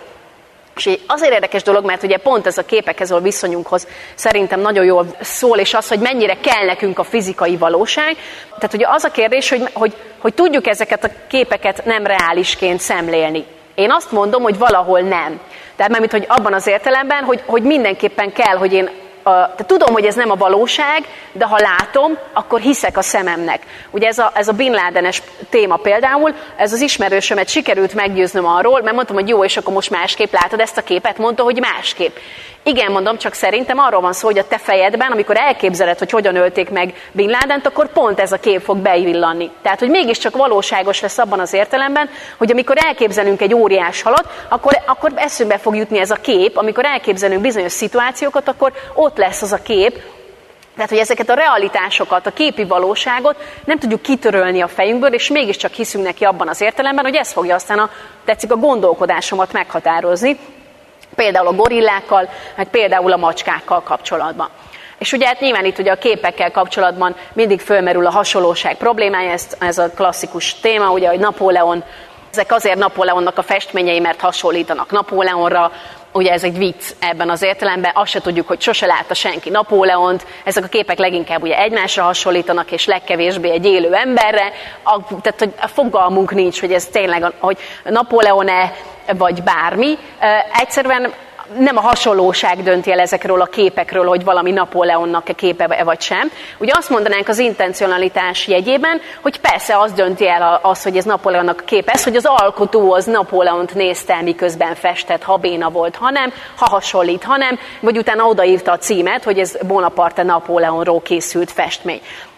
És azért érdekes dolog, mert ugye pont ez a képekhez a viszonyunkhoz szerintem nagyon jól szól, és az, hogy mennyire kell nekünk a fizikai valóság. Tehát ugye az a kérdés, hogy, hogy, hogy tudjuk ezeket a képeket nem reálisként szemlélni. Én azt mondom, hogy valahol nem. Tehát mármint, hogy abban az értelemben, hogy, hogy mindenképpen kell, hogy én A, tehát tudom, hogy ez nem a valóság, de ha látom, akkor hiszek a szememnek. Ugye ez a, ez a Bin Ladenes téma például, ez az ismerősömet sikerült meggyőznöm arról, mert mondtam, hogy jó, és akkor most másképp látod ezt a képet, mondta, hogy másképp. Igen, mondom, csak szerintem arról van szó, hogy a te fejedben, amikor elképzeled, hogy hogyan ölték meg Bin Ladent, akkor pont ez a kép fog bevillanni. Tehát, hogy mégiscsak valóságos lesz abban az értelemben, hogy amikor elképzelünk egy óriás halat, akkor, akkor eszünkbe fog jutni ez a kép, amikor elképzelünk bizonyos szituációkat, akkor ott lesz az a kép. Tehát, hogy ezeket a realitásokat, a képi valóságot nem tudjuk kitörölni a fejünkből, és mégiscsak hiszünk neki abban az értelemben, hogy ez fogja aztán a, tetszik a gondolkodásomat meghatározni, például a gorillákkal, meg például a macskákkal kapcsolatban. És ugye hát nyilván itt ugye a képekkel kapcsolatban mindig fölmerül a hasonlóság problémája, ez, ez a klasszikus téma, ugye, hogy Napóleon, ezek azért Napóleonnak a festményei, mert hasonlítanak Napóleonra, ugye ez egy vicc ebben az értelemben, azt se tudjuk, hogy sose látta senki Napóleont, ezek a képek leginkább ugye egymásra hasonlítanak, és legkevésbé egy élő emberre, a, tehát hogy a fogalmunk nincs, hogy ez tényleg, hogy Napóleon-e, vagy bármi, egyszerűen nem a hasonlóság dönti el ezekről a képekről, hogy valami Napóleonnak a képe vagy sem. Ugye azt mondanánk az intencionalitás jegyében, hogy persze az dönti el az, hogy ez Napóleonnak a kép, ez, hogy az alkotó az Napóleont nézte, miközben festett, ha béna volt, ha nem, ha hasonlít, ha nem, vagy utána odaírta a címet, hogy ez Bonaparte Napóleonról készült festmény.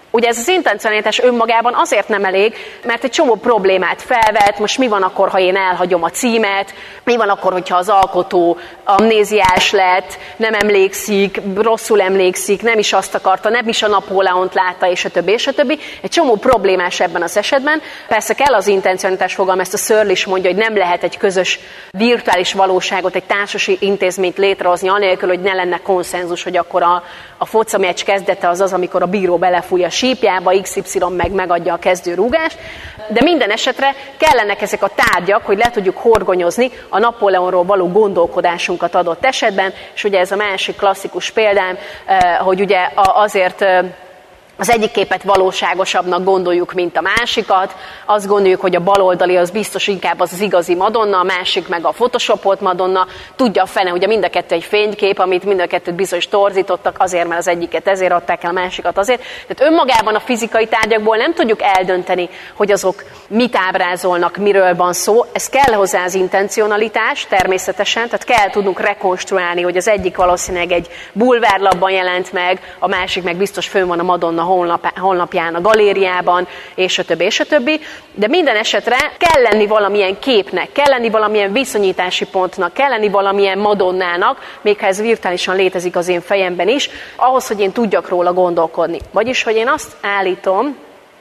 Ugye ez az intencionalitás önmagában azért nem elég, mert egy csomó problémát felvet, most mi van akkor, ha én elhagyom a címet, mi van akkor, hogyha az alkotó amnéziás lett, nem emlékszik, rosszul emlékszik, nem is azt akarta, nem is a Napóleont látta, és a többi, és a többi. Egy csomó problémás ebben az esetben. Persze kell az intencionalitás fogalma, ezt a Searle is mondja, hogy nem lehet egy közös virtuális valóságot, egy társasi intézményt létrehozni, anélkül, hogy ne lenne konszenzus, hogy akkor a, a foca meccs kezdete az az, amikor a bíró belefúj a sípjába, iksz ipszilon meg megadja a kezdőrúgást, de minden esetre kellenek ezek a tárgyak, hogy le tudjuk horgonyozni a Napóleonról való gondolkodásunkat adott esetben, és ugye ez a másik klasszikus példám, hogy ugye azért az egyik képet valóságosabbnak gondoljuk, mint a másikat, azt gondoljuk, hogy a baloldali az biztos inkább az az igazi Madonna, a másik meg a photoshopolt Madonna, tudja a fene, hogy a mind a kettő egy fénykép, amit mind a kettőt bizonyos torzítottak, azért, mert az egyiket ezért adták el, a másikat azért. Tehát önmagában a fizikai tárgyakból nem tudjuk eldönteni, hogy azok mit ábrázolnak, miről van szó. Ez kell hozzá az intencionalitás, természetesen, tehát kell tudnunk rekonstruálni, hogy az egyik valószínűleg egy bulvárlapban jelent meg, a másik meg biztos fönn van a Madonna honlap, honlapján, a galériában, és a többi, és a többi. De minden esetre kell lenni valamilyen képnek, kell lenni valamilyen viszonyítási pontnak, kell lenni valamilyen Madonnának, még ha ez virtuálisan létezik az én fejemben is, ahhoz, hogy én tudjak róla gondolkodni. Vagyis, hogy én azt állítom,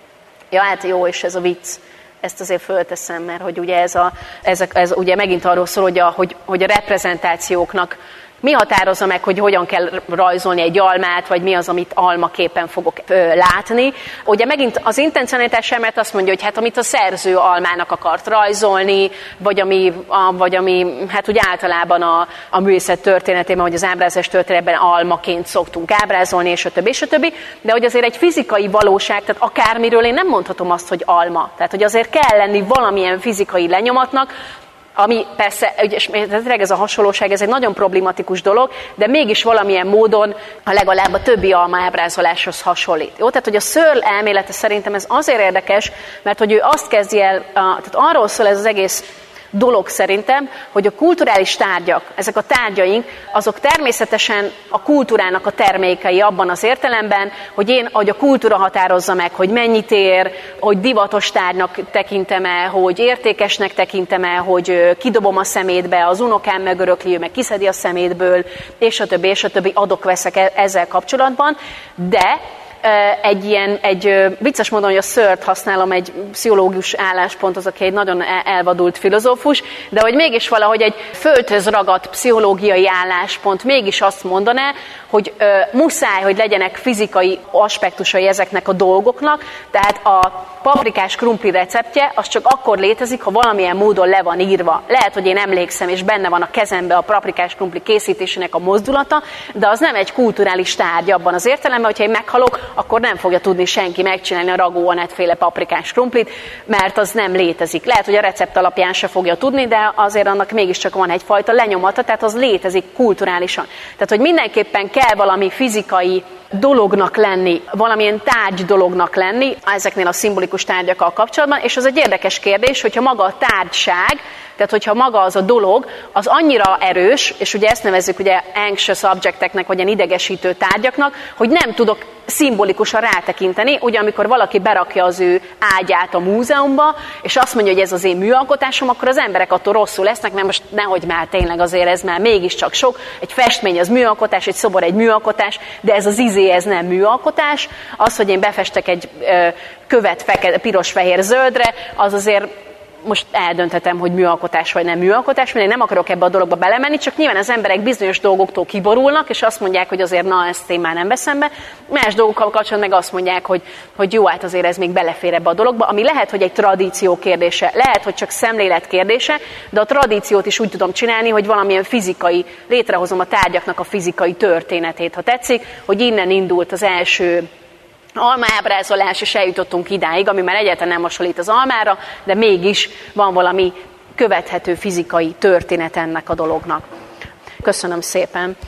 ja, hát jó, és ez a vicc, ezt azért fölteszem, mert hogy ugye ez, a, ez, a, ez ugye megint arról szól, hogy a, hogy, hogy a reprezentációknak mi határozza meg, hogy hogyan kell rajzolni egy almát, vagy mi az, amit almaképpen fogok ö, látni. Ugye megint az intencionalitás elmélet azt mondja, hogy hát amit a szerző almának akart rajzolni, vagy ami, a, vagy ami hát úgy általában a, a művészet történetében, vagy az ábrázolás történetben almaként szoktunk ábrázolni, és a többi, és a többi. De hogy azért egy fizikai valóság, tehát akármiről én nem mondhatom azt, hogy alma. Tehát, hogy azért kell lenni valamilyen fizikai lenyomatnak, ami persze, és ez a hasonlóság, ez egy nagyon problematikus dolog, de mégis valamilyen módon a legalább a többi alma ábrázoláshoz hasonlít. Jó? Tehát, hogy a Searle elmélete szerintem ez azért érdekes, mert hogy ő azt kezdi el, a, tehát arról szól ez az egész dolog szerintem, hogy a kulturális tárgyak, ezek a tárgyaink, azok természetesen a kultúrának a termékei abban az értelemben, hogy én, ahogy a kultúra határozza meg, hogy mennyit ér, hogy divatos tárgynak tekintem-e, hogy értékesnek tekintem-e, hogy kidobom a szemétbe, az unokám megörökli, ő meg kiszedi a szemétből, és a többi, és a többi adok-veszek ezzel kapcsolatban, de egy ilyen, egy vicces módon, hogy a Searle-t használom, egy pszichológus álláspont, az, aki egy nagyon elvadult filozófus, de hogy mégis valahogy egy földhöz ragadt pszichológiai álláspont mégis azt mondaná, hogy ö, muszáj, hogy legyenek fizikai aspektusai ezeknek a dolgoknak, tehát a paprikás krumpli receptje az csak akkor létezik, ha valamilyen módon le van írva. Lehet, hogy én emlékszem, és benne van a kezembe a paprikás krumpli készítésének a mozdulata, de az nem egy kulturális tárgy abban az értelemben, hogyha én meghalok, akkor nem fogja tudni senki megcsinálni a Ragó Anett-féle paprikás krumplit, mert az nem létezik. Lehet, hogy a recept alapján se fogja tudni, de azért annak mégiscsak van egyfajta lenyomata, tehát az létezik kulturálisan. Tehát, hogy mindenképpen kell valami fizikai dolognak lenni, valamilyen tárgy dolognak lenni ezeknél a szimbolikus tárgyakkal kapcsolatban, és az egy érdekes kérdés, hogyha maga a tárgyság, tehát hogyha maga az a dolog, az annyira erős, és ugye ezt nevezzük ugye anxious objecteknek, vagy ilyen idegesítő tárgyaknak, hogy nem tudok szimbolikusan rátekinteni, ugye amikor valaki berakja az ő ágyát a múzeumba, és azt mondja, hogy ez az én műalkotásom, akkor az emberek attól rosszul lesznek, mert most nehogy már tényleg azért ez már mégiscsak sok, egy festmény az műalkotás, egy szobor egy műalkotás, de ez az izé, ez nem műalkotás. Az, hogy én befestek egy ö, követ fekete, piros, fehér, zöldre, az azért most eldönthetem, hogy műalkotás vagy nem műalkotás, mert én nem akarok ebbe a dologba belemenni, csak nyilván az emberek bizonyos dolgoktól kiborulnak, és azt mondják, hogy azért na, ezt én már nem veszem be. Más dolgokkal kapcsolatban meg azt mondják, hogy, hogy jó, hát azért ez még belefér ebbe a dologba, ami lehet, hogy egy tradíció kérdése, lehet, hogy csak szemlélet kérdése, de a tradíciót is úgy tudom csinálni, hogy valamilyen fizikai, létrehozom a tárgyaknak a fizikai történetét, ha tetszik, hogy innen indult az első almaábrázolás, és eljutottunk idáig, ami már egyáltalán nem hasonlít az almára, de mégis van valami követhető fizikai történet ennek a dolognak. Köszönöm szépen.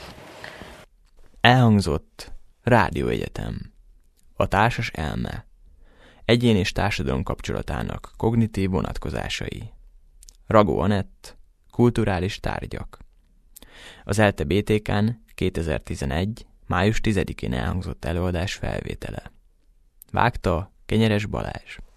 Elhangzott Rádióegyetem. A társas elme. Egyén és társadalom kapcsolatának kognitív vonatkozásai. Ragó Anett. Kulturális tárgyak. Az ELTE bé té ká-n kétezer-tizenegy. május tizedikén elhangzott előadás felvétele. Vágta Kenyeres Balázs.